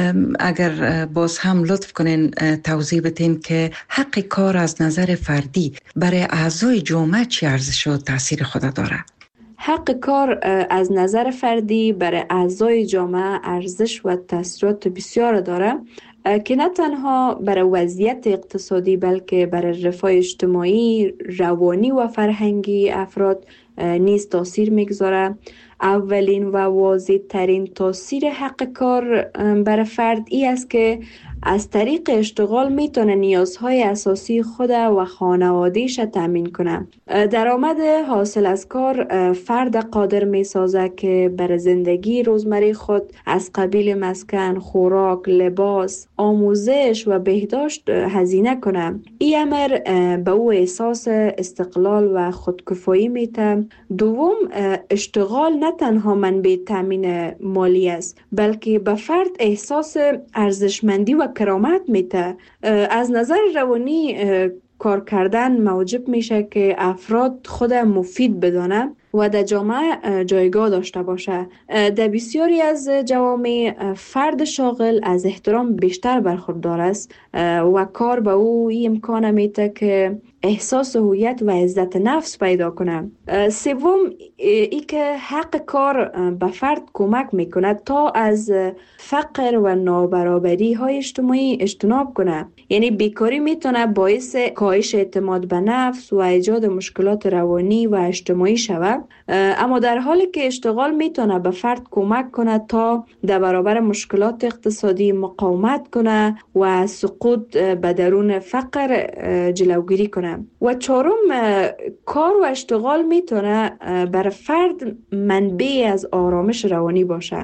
اگر باز هم لطف کنین توضیح بدین که حق کار از نظر فردی برای اعضای جامعه چه ارزش و تاثیر خود داره؟ حق کار از نظر فردی برای اعضای جامعه ارزش و تاثیرات بسیار داره که نه تنها برای وضعیت اقتصادی بلکه برای رفاه اجتماعی، روانی و فرهنگی افراد نیز تاثیر میگذاره. اولین و واضح ترین تاثیر حق کار برای فرد ای است که از طریق اشتغال میتونه نیازهای اساسی خود و خانواده‌اش تامین کنه. درآمد حاصل از کار فرد قادر میسازه که برای زندگی روزمره خود از قبیل مسکن، خوراک، لباس، آموزش و بهداشت هزینه کنه. این امر به او احساس استقلال و خودکفایی میده. دوم، اشتغال نه تنها منبع تامین مالی است بلکه به فرد احساس ارزشمندی و کرامت میده. از نظر روانی کار کردن موجب میشه که افراد خود مفید بدانه و در جامعه جایگاه داشته باشه. در بسیاری از جوامع فرد شاغل از احترام بیشتر برخوردار است و کار به او این امکان میده که احساس هویت و عزت نفس پیدا کنه. سوم، ای که حق کار به فرد کمک میکنه تا از فقر و نابرابری های اجتماعی اجتناب کنه. یعنی بیکاری میتونه باعث کاهش اعتماد به نفس و ایجاد مشکلات روانی و اجتماعی شود، اما در حالی که اشتغال میتونه به فرد کمک کنه تا در برابر مشکلات اقتصادی مقاومت کنه و سقوط به درون فقر جلوگیری کنه. و چهارم، کار و اشتغال میتونه برای فرد منبع از آرامش روانی باشه.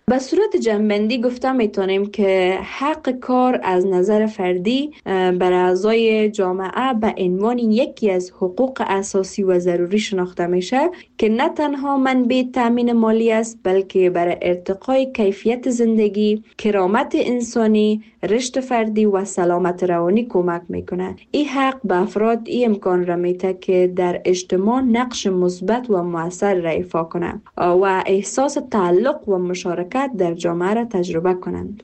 به صورت جنبندی گفته میتونیم که حق کار از نظر فردی بر اعضای جامعه به عنوان یکی از حقوق اساسی و ضروری شناخته میشه که نه تنها منبع تامین مالی است بلکه برای ارتقای کیفیت زندگی، کرامت انسانی، رشد فردی و سلامت روانی کمک میکنه. این حق به افراد این امکان را میده که در اجتماع نقش مثبت و مؤثر را ایفا کنند و احساس تعلق و مشارکت در جامعه را تجربه کنند.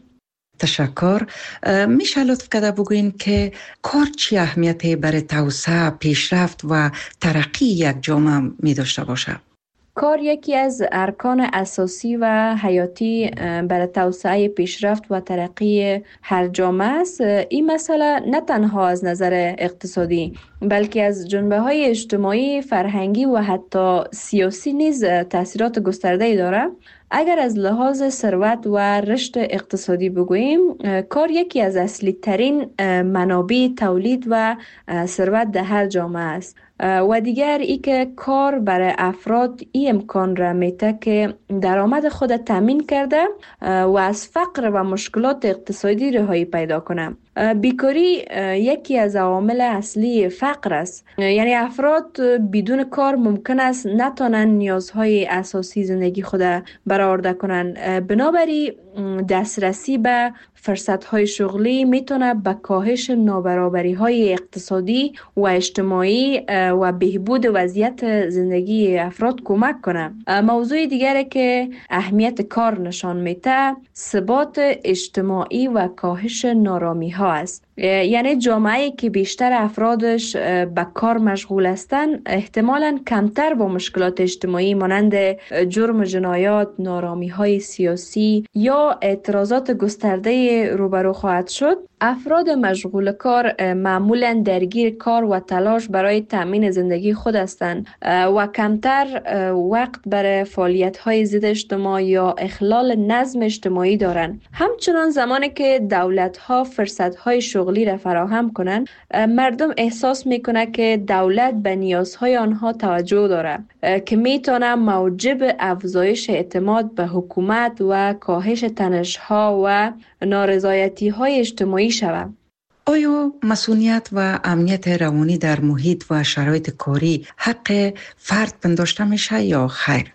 تشکر. میشه لطف کرده بگوین که کار چی اهمیتی برای توسعه، پیشرفت و ترقی یک جامعه می داشته باشه؟ کار یکی از ارکان اساسی و حیاتی برای توسعه، پیشرفت و ترقی هر جامعه است. این مسئله نه تنها از نظر اقتصادی بلکه از جنبه‌های اجتماعی، فرهنگی و حتی سیاسی نیز تأثیرات گسترده‌ای دارد. اگر از لحاظ ثروت و رشد اقتصادی بگوییم، کار یکی از اصلی ترین منابع تولید و ثروت در هر جامعه است. و دیگر ای که کار برای افراد این امکان را میده که درآمد خود تامین کرده و از فقر و مشکلات اقتصادی رهایی پیدا کنه. بیکاری یکی از عوامل اصلی فقر است. یعنی افراد بدون کار ممکن است نتونن نیازهای اساسی زندگی خود برآورده کنند. بنابراین دسترسی به فرصت‌های شغلی میتونه به کاهش نابرابری‌های اقتصادی و اجتماعی و بهبود وضعیت زندگی افراد کمک کنه. موضوع دیگری که اهمیت کار نشان میده، ثبات اجتماعی و کاهش نارامی‌ها است. یعنی جامعه‌ای که بیشتر افرادش به کار مشغول هستند احتمالاً کمتر با مشکلات اجتماعی مانند جرم و جنایات، نارامی‌های سیاسی یا اعتراضات گسترده روبرو خواهد شد. افراد مشغول کار معمولاً درگیر کار و تلاش برای تأمین زندگی خود هستند و کمتر وقت برای فعالیت‌های ضد اجتماع یا اخلال نظم اجتماعی دارند. همچنان زمانی که دولت‌ها فرصت‌های شغلی را فراهم کنند، مردم احساس می‌کنند که دولت به نیازهای آنها توجه دارد که می‌تواند موجب افزایش اعتماد به حکومت و کاهش تنش‌ها و نارضایتی‌های اجتماعی شود. آیا مسئولیت و امنیت روانی در محیط و شرایط کاری حق فرد پنداشته میشه یا خیر؟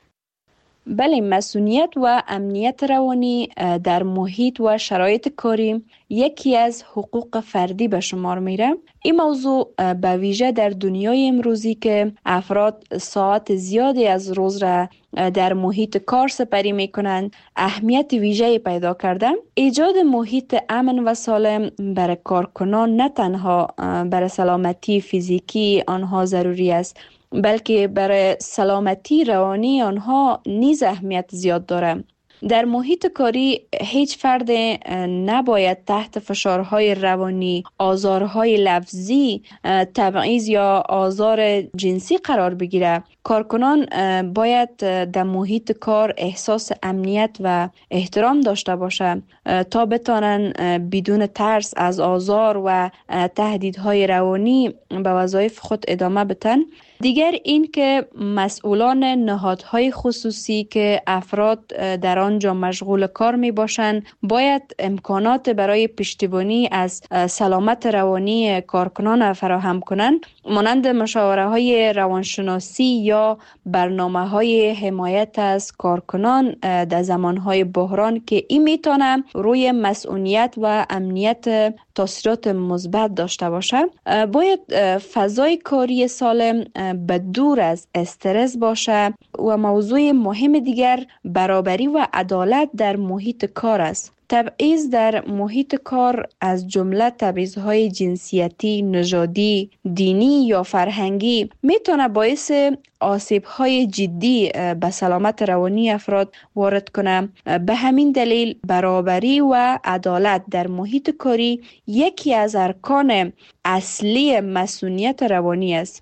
بله، مسئولیت و امنیت روانی در محیط و شرایط کاری یکی از حقوق فردی به شمار میره. این موضوع به ویژه در دنیای امروزی که افراد ساعت زیادی از روز را در محیط کار سپری میکنند اهمیت ویژه‌ای پیدا کرده. ایجاد محیط امن و سالم برای کارکنان نه تنها برای سلامتی فیزیکی آنها ضروری است بلکه برای سلامتی روانی آنها نیز اهمیت زیاد دارد. در محیط کاری هیچ فرد نباید تحت فشارهای روانی، آزارهای لفظی، تبعیض یا آزار جنسی قرار بگیرد. کارکنان باید در محیط کار احساس امنیت و احترام داشته باشند تا بتوانند بدون ترس از آزار و تهدیدهای روانی به وظایف خود ادامه بدن. دیگر این که مسئولان نهادهای خصوصی که افراد در آنجا مشغول کار می باشند باید امکانات برای پشتیبانی از سلامت روانی کارکنان فراهم کنند، مانند مشاوره های روانشناسی یا برنامه های حمایت از کارکنان در زمان های بحران که این می تونه روی مسئولیت و امنیت تاثیرات مثبت داشته باشد. باید فضای کاری سالم به دور از استرس باشه و موضوع مهم دیگر برابری و عدالت در محیط کار است. تبعیض در محیط کار از جمله تبعیض‌های جنسیتی، نژادی، دینی یا فرهنگی میتونه باعث آسیب‌های جدی به سلامت روانی افراد وارد کنه. به همین دلیل برابری و عدالت در محیط کاری یکی از ارکان اصلی مسئولیت روانی است.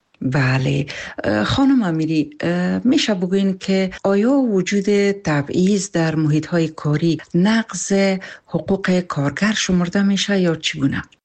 بله خانم امیری، میشه بگوین که آیا وجود تبعیض در محیط‌های کاری نقض حقوق کارگر شمرده میشه یا چگونه؟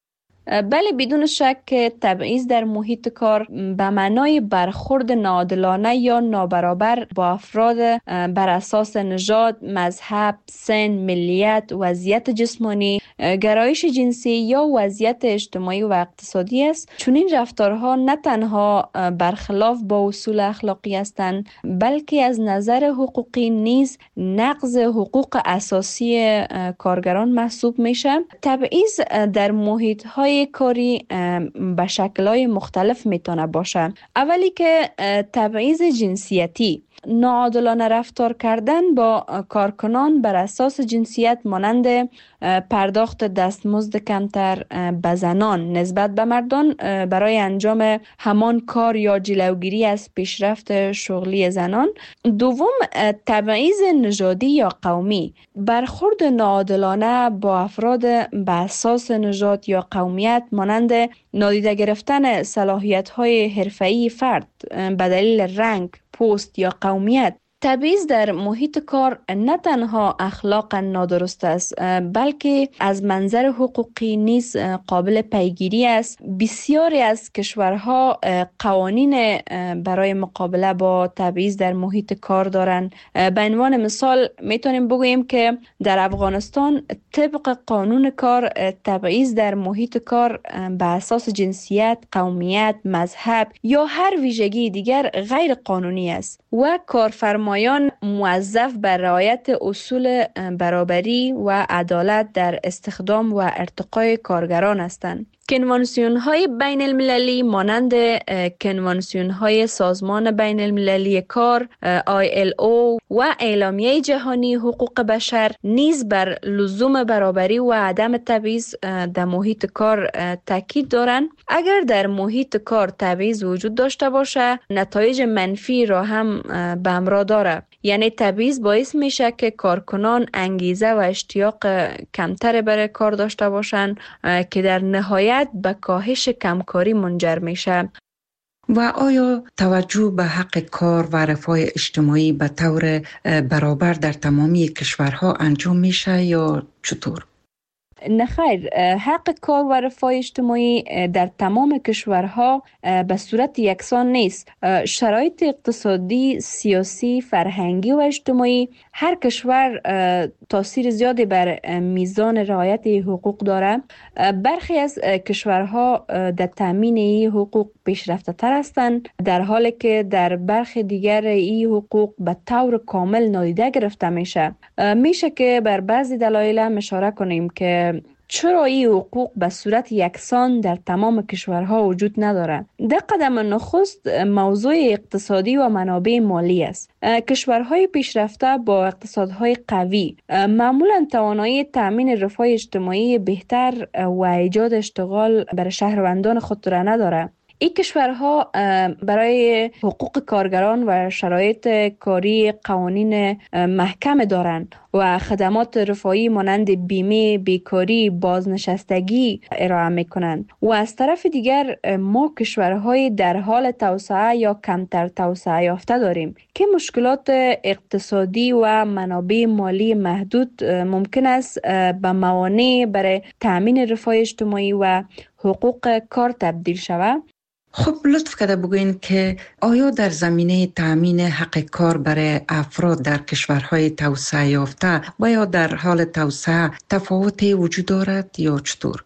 بله، بدون شک تبعیض در محیط کار به معنای برخورد ناعادلانه یا نابرابر با افراد بر اساس نژاد، مذهب، سن، ملیت، وضعیت جسمانی، گرایش جنسی یا وضعیت اجتماعی و اقتصادی است. چون این رفتارها نه تنها برخلاف با اصول اخلاقی هستند، بلکه از نظر حقوقی نیز نقض حقوق اساسی کارگران محسوب میشه. تبعیض در محیط‌های کاری به شکل‌های مختلف میتونه باشه. اولی که تبعیض جنسیتی، ناعادلانه رفتار کردن با کارکنان بر اساس جنسیت مانند پرداخت دستمزد کمتر به زنان نسبت به مردان برای انجام همان کار یا جلوگیری از پیشرفت شغلی زنان. دوم، تبعیض نژادی یا قومی، برخورد ناعادلانه با افراد به اساس نژاد یا قومیت مانند نادیده گرفتن صلاحیت‌های حرفه‌ای فرد به دلیل رنگ، پوست یا قومیت. تبعیض در محیط کار نه تنها اخلاقا نادرست است، بلکه از منظر حقوقی نیز قابل پیگیری است. بسیاری از کشورها قوانین برای مقابله با تبعیض در محیط کار دارند. به عنوان مثال میتونیم بگوییم که در افغانستان طبق قانون کار تبعیض در محیط کار به اساس جنسیت، قومیت، مذهب یا هر ویژگی دیگر غیر قانونی است و کارفرما مایان موظف بر رعایت اصول برابری و عدالت در استخدام و ارتقای کارگران هستند. کنوانسیون های بین المللی مانند کنوانسیون های سازمان بین المللی کار آی ال او و اعلامیه جهانی حقوق بشر نیز بر لزوم برابری و عدم تبعیض در محیط کار تاکید دارند. اگر در محیط کار تبعیض وجود داشته باشه، نتایج منفی را هم به همراه داره. یعنی تبعیض باعث میشه که کارکنان انگیزه و اشتیاق کمتر برای کار داشته باشند که در نهایت به کاهش کمکاری منجر میشه. و آیا توجه به حق کار و رفاه اجتماعی به طور برابر در تمامی کشورها انجام میشه یا چطور؟ نه خیر، حق کار و رفاه اجتماعی در تمام کشورها به صورت یکسان نیست. شرایط اقتصادی، سیاسی، فرهنگی و اجتماعی هر کشور تاثیر زیادی بر میزان رعایت حقوق داره. برخی از کشورها در تامین این حقوق پیشرفته تر هستند، در حالی که در برخی دیگر این حقوق به طور کامل نادیده گرفته میشه. میشه که بر بعضی دلایل هم اشاره کنیم که چرا این حقوق به صورت یکسان در تمام کشورها وجود نداره. در قدم نخست موضوع اقتصادی و منابع مالی است. کشورهای پیشرفته با اقتصادهای قوی معمولا توانایی تامین رفاه اجتماعی بهتر و ایجاد اشتغال برای شهروندان خود را نداره. این کشورها برای حقوق کارگران و شرایط کاری قوانین محکم دارند و خدمات رفاهی مانند بیمه، بیکاری، بازنشستگی ارائه میکنند. و از طرف دیگر ما کشورهای در حال توسعه یا کمتر توسعه یافته داریم که مشکلات اقتصادی و منابع مالی محدود ممکن است به موانع برای تامین رفاه اجتماعی و حقوق کار تبدیل شود. خب لطف کرده بگوین که آیا در زمینه تامین حق کار برای افراد در کشورهای توسعه یافته و یا در حال توسعه تفاوتی وجود دارد یا چطور؟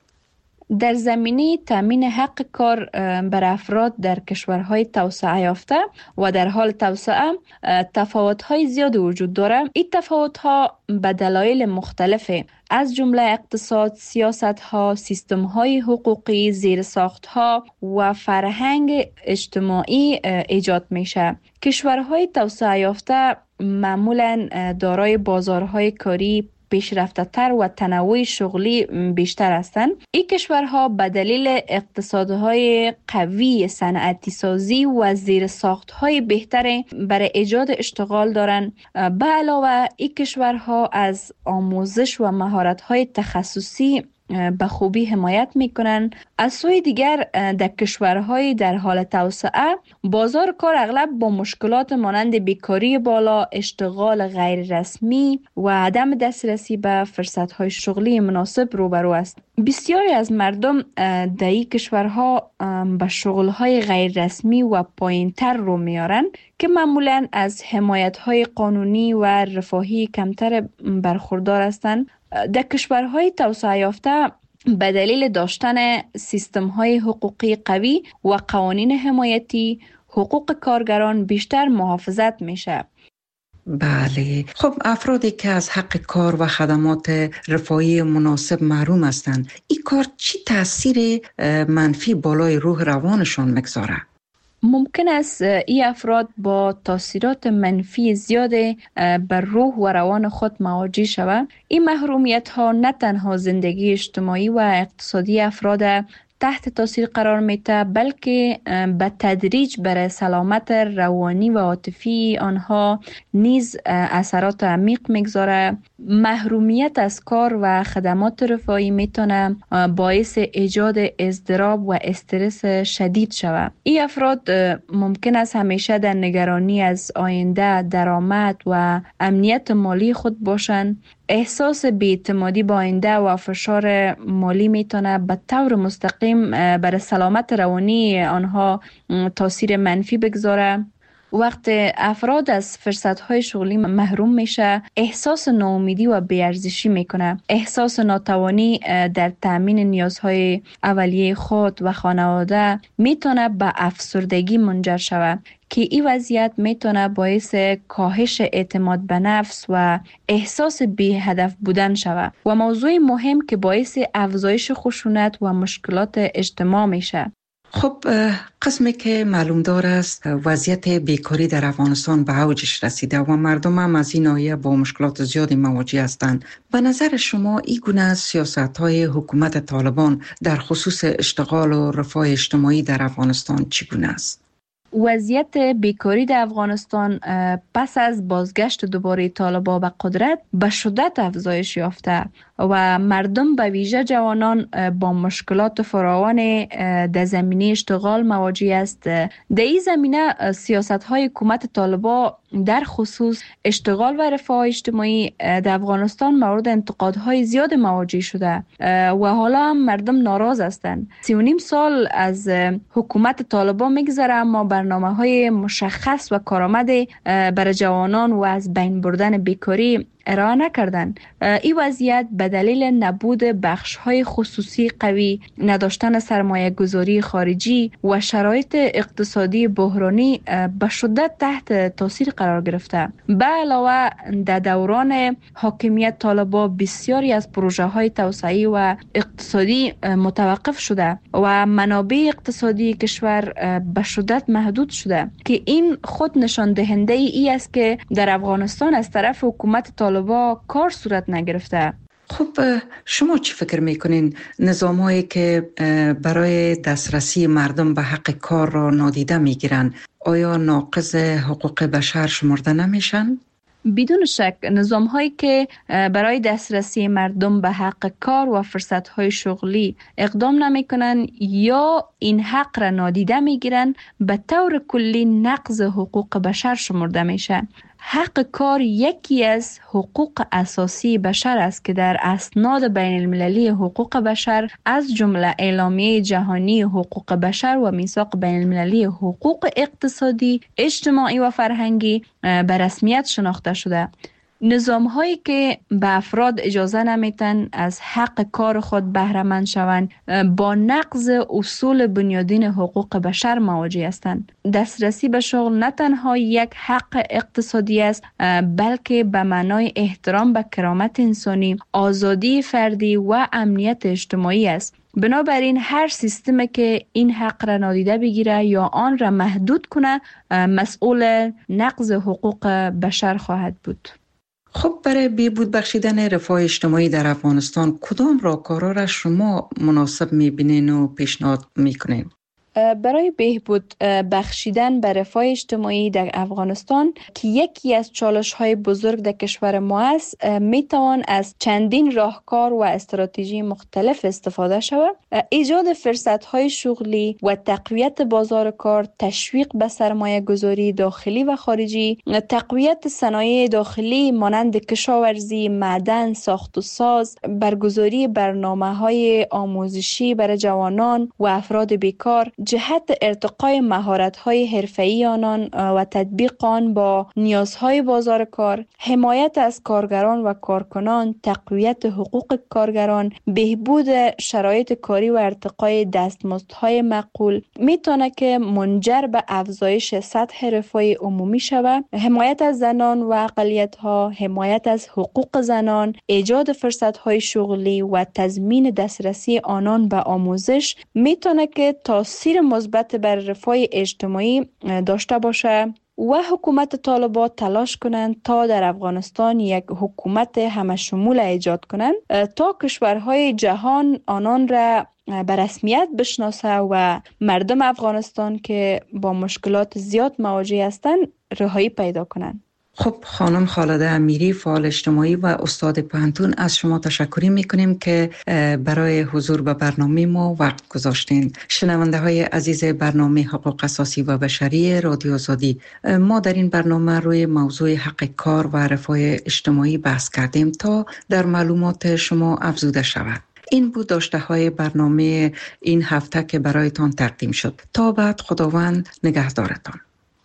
در زمینه تامین حق کار بر افراد در کشورهای توسعه یافته و در حال توسعه تفاوت‌های زیادی وجود دارد. این تفاوت‌ها به دلایل مختلفه، از جمله اقتصاد، سیاست‌ها، سیستم‌های حقوقی، زیرساخت‌ها و فرهنگ اجتماعی ایجاد میشه. کشورهای توسعه یافته معمولاً دارای بازارهای کاری پیشرفته تر و تنوع شغلی بیشتر هستند. این کشورها به دلیل اقتصادهای قوی، صنعتی سازی و زیرساختهای بهتر برای ایجاد اشتغال دارند. به علاوه این کشورها از آموزش و مهارت‌های تخصصی به خوبی حمایت میکنن. از سوی دیگر در کشورهای در حال توسعه بازار کار اغلب با مشکلات مانند بیکاری بالا، اشتغال غیر رسمی و عدم دسترسی به فرصتهای شغلی مناسب روبرو است. بسیاری از مردم در این کشورها به شغلهای غیر رسمی و پایینتر رو میارن که معمولاً از حمایت‌های قانونی و رفاهی کمتر برخوردار هستند. در کشورهای توسعه یافته به دلیل داشتن سیستم‌های حقوقی قوی و قوانین حمایتی، حقوق کارگران بیشتر محافظت میشه. بله، خب افرادی که از حق کار و خدمات رفاهی مناسب محروم هستند، این کار چی تاثیر منفی بالای روح روانشان میگذاره؟ ممکن است این افراد با تاثیرات منفی زیاد بر روح و روان خود مواجه شوند. این محرومیت ها نه تنها زندگی اجتماعی و اقتصادی افراد تحت تاثیر قرار میده، بلکه به تدریج بر سلامت روانی و عاطفی آنها نیز اثرات عمیق میگذاره. محرومیت از کار و خدمات رفاهی میتونه باعث ایجاد اضطراب و استرس شدید شود. این افراد ممکن است همیشه در نگرانی از آینده، درآمد و امنیت مالی خود باشند. احساس بی‌اعتمادی با آینده و فشار مالی میتونه به طور مستقیم بر سلامت روانی آنها تاثیر منفی بگذاره. وقت افراد از فرصت‌های شغلی محروم میشه، احساس ناامیدی و بی‌ارزشی میکنه. احساس ناتوانی در تامین نیازهای اولیه خود و خانواده میتونه به افسردگی منجر شود که این وضعیت میتونه باعث کاهش اعتماد به نفس و احساس بی هدف بودن شود و موضوع مهم که باعث افزایش خشونت و مشکلات اجتماع میشه. خب قسمی که معلوم دار است وضعیت بیکاری در افغانستان به اوجش رسیده و مردم هم از این ناحیه با مشکلات زیادی مواجه هستند. به نظر شما این گونه سیاست‌های حکومت طالبان در خصوص اشتغال و رفاه اجتماعی در افغانستان چگونه است؟ وضعیت بیکاری در افغانستان پس از بازگشت دوباره طالبان به قدرت به شدت افزایش یافته و مردم به ویژه جوانان با مشکلات فراوان در زمینه اشتغال مواجه است. در این زمینه سیاست‌های حکومت طالبان در خصوص اشتغال و رفاه اجتماعی در افغانستان مورد انتقادهای زیاد مواجه شده و حالا هم مردم ناراض هستند. سی و نیم سال از حکومت طالبان میگذره اما برنامه‌های مشخص و کارآمد برای جوانان و از بین بردن بیکاری ارائه نکردن. این وضعیت به دلیل نبود بخش‌های خصوصی قوی، نداشتن سرمایه گذاری خارجی و شرایط اقتصادی بحرانی به شدت تحت تاثیر قرار گرفته. به علاوه در دوران حاکمیت طالبان بسیاری از پروژه‌های توسعه‌ای و اقتصادی متوقف شده و منابع اقتصادی کشور به شدت محدود شده که این خود نشان دهنده ای است که در افغانستان از طرف حکومت طالبان با کار صورت نگرفته. خب شما چی فکر میکنین نظام‌هایی که برای دسترسی مردم به حق کار را نادیده میگیرن آیا ناقض حقوق بشر شمرده نمیشن؟ بدون شک نظام هایی که برای دسترسی مردم به حق کار و فرصت های شغلی اقدام نمی کنن یا این حق را نادیده می گیرن به طور کلی نقض حقوق بشر شمرده میشه. حق کار یکی از حقوق اساسی بشر است که در اسناد بین المللی حقوق بشر از جمله اعلامیه جهانی حقوق بشر و میثاق بین المللی حقوق اقتصادی، اجتماعی و فرهنگی به رسمیت شناخته شده. نظام هایی که به افراد اجازه نمیتن از حق کار خود بهره مند شوند با نقض اصول بنیادین حقوق بشر مواجه هستند. دسترسی به شغل نه تنها یک حق اقتصادی است بلکه به معنای احترام به کرامت انسانی، آزادی فردی و امنیت اجتماعی است. بنابراین هر سیستمی که این حق را نادیده بگیره یا آن را محدود کنه مسئول نقض حقوق بشر خواهد بود. خب برای بهبود بخشیدن رفاه اجتماعی در افغانستان کدام راهکارها را شما مناسب میبینین و پیشنهاد میکنین؟ برای بهبود بخشیدن به رفاه اجتماعی در افغانستان که یکی از چالش‌های بزرگ در کشور ما است، میتوان از چندین راهکار و استراتژی مختلف استفاده شود. ایجاد فرصت‌های شغلی و تقویت بازار کار، تشویق به سرمایه گذاری داخلی و خارجی، تقویت صنایع داخلی مانند کشاورزی، معدن، ساخت و ساز، برگزاری برنامه‌های آموزشی برای جوانان و افراد بیکار، جهت ارتقای مهارت‌های حرفه‌ای آنان و تطبیق آن با نیازهای بازار کار، حمایت از کارگران و کارکنان، تقویت حقوق کارگران، بهبود شرایط کاری و ارتقای دستمزدهای معقول میتونه که منجر به افزایش سطح رفاه عمومی شود. حمایت از زنان و اقلیت‌ها، حمایت از حقوق زنان، ایجاد فرصت‌های شغلی و تضمین دسترسی آنان به آموزش میتونه که تاثیر مثبت بر رفاه اجتماعی داشته باشه و حکومت طالبان تلاش کنند تا در افغانستان یک حکومت همه شمول ایجاد کنند تا کشورهای جهان آنان را به رسمیت بشناسه و مردم افغانستان که با مشکلات زیاد مواجه هستند رهایی پیدا کنند. خب خانم خالده امیری، فعال اجتماعی و استاد پوهنتون، از شما تشکر میکنیم که برای حضور به برنامه ما وقت گذاشتین. شنونده های عزیز برنامه حقوق اساسی و بشری رادیو آزادی، ما در این برنامه روی موضوع حق کار و رفاه اجتماعی بحث کردیم تا در معلومات شما افزوده شود. این بود داشته های برنامه این هفته که برایتان تقدیم شد. تا بعد، خداوند نگهدارتان.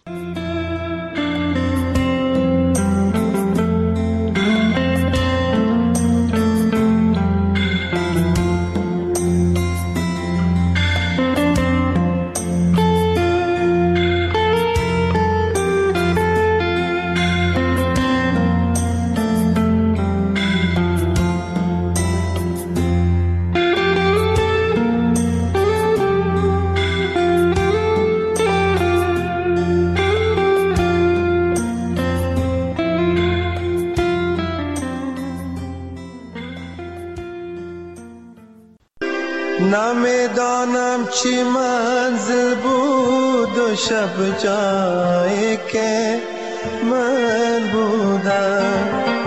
نمیدانم چی منزل بود و شب جایی که من بودم،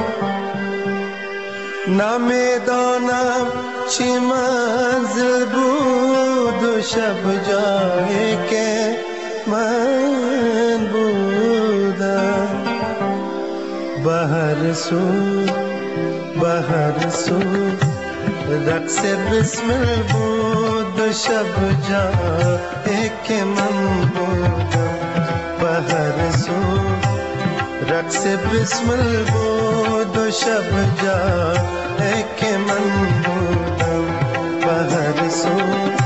نمیدانم چی منزل بود و شب جایی که من بودم. به هر سو به هر سو رقص بسمل بود و شب جایی که من بودم. به هر سو رقص بسمل بود و شب جایی که من بودم. به هر سو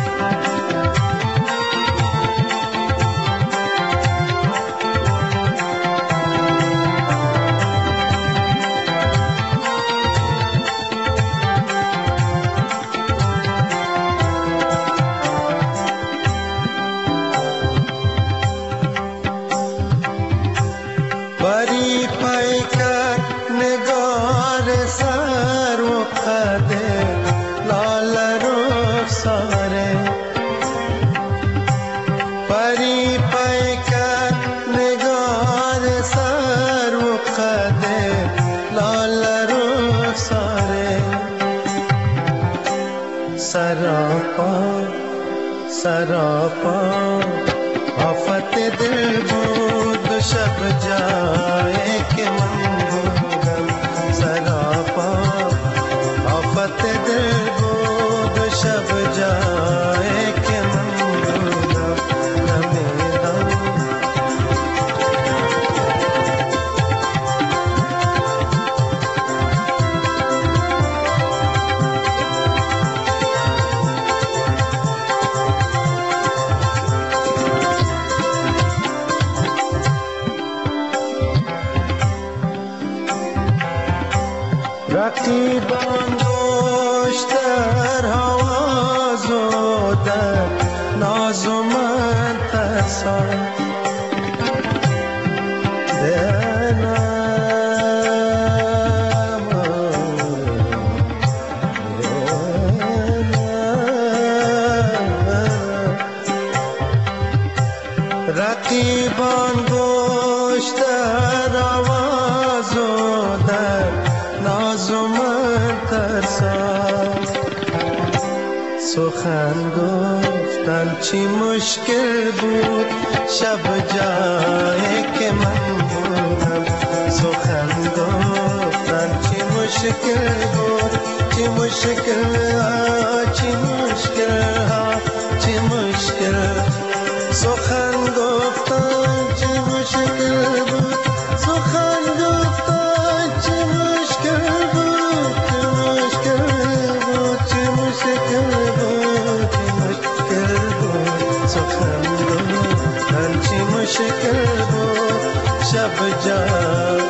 सरापा आफत दिल بود शब जाए के मन भूगम सरापा आफत दिल بود शब जाए के मन भूगम नमेदा رقیبان دوشتر حواز و در ناز و من ترسان گریبان گوش در آواز و در ناز و من ترسان سخن گفتن چی مشکل بود شب جایی که من بودم سخن گفتن چی مشکل بود چی مشکل ها چی مشکل ها چی مشکل سخن گفتن چی مشکل بود سخن گفتن چی مشکل بود چی مشکل بود چی مشکل بود چی مشکل بود سخن گفتن چی مشکل بود شب جان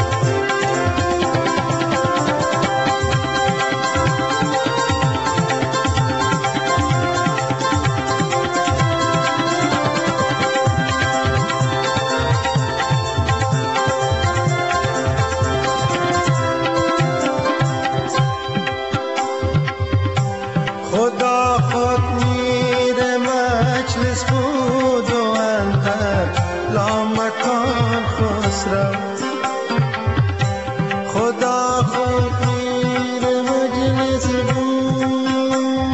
خدا خود میر مجلس بود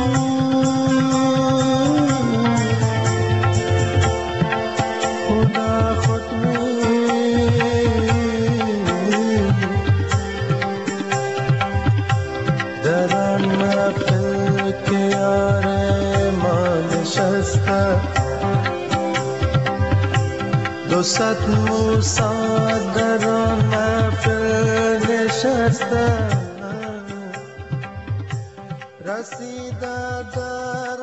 خدا خود میر در آن محفل که یار ما نشسته دو صد موسی در آن محفل نشسته رسیده در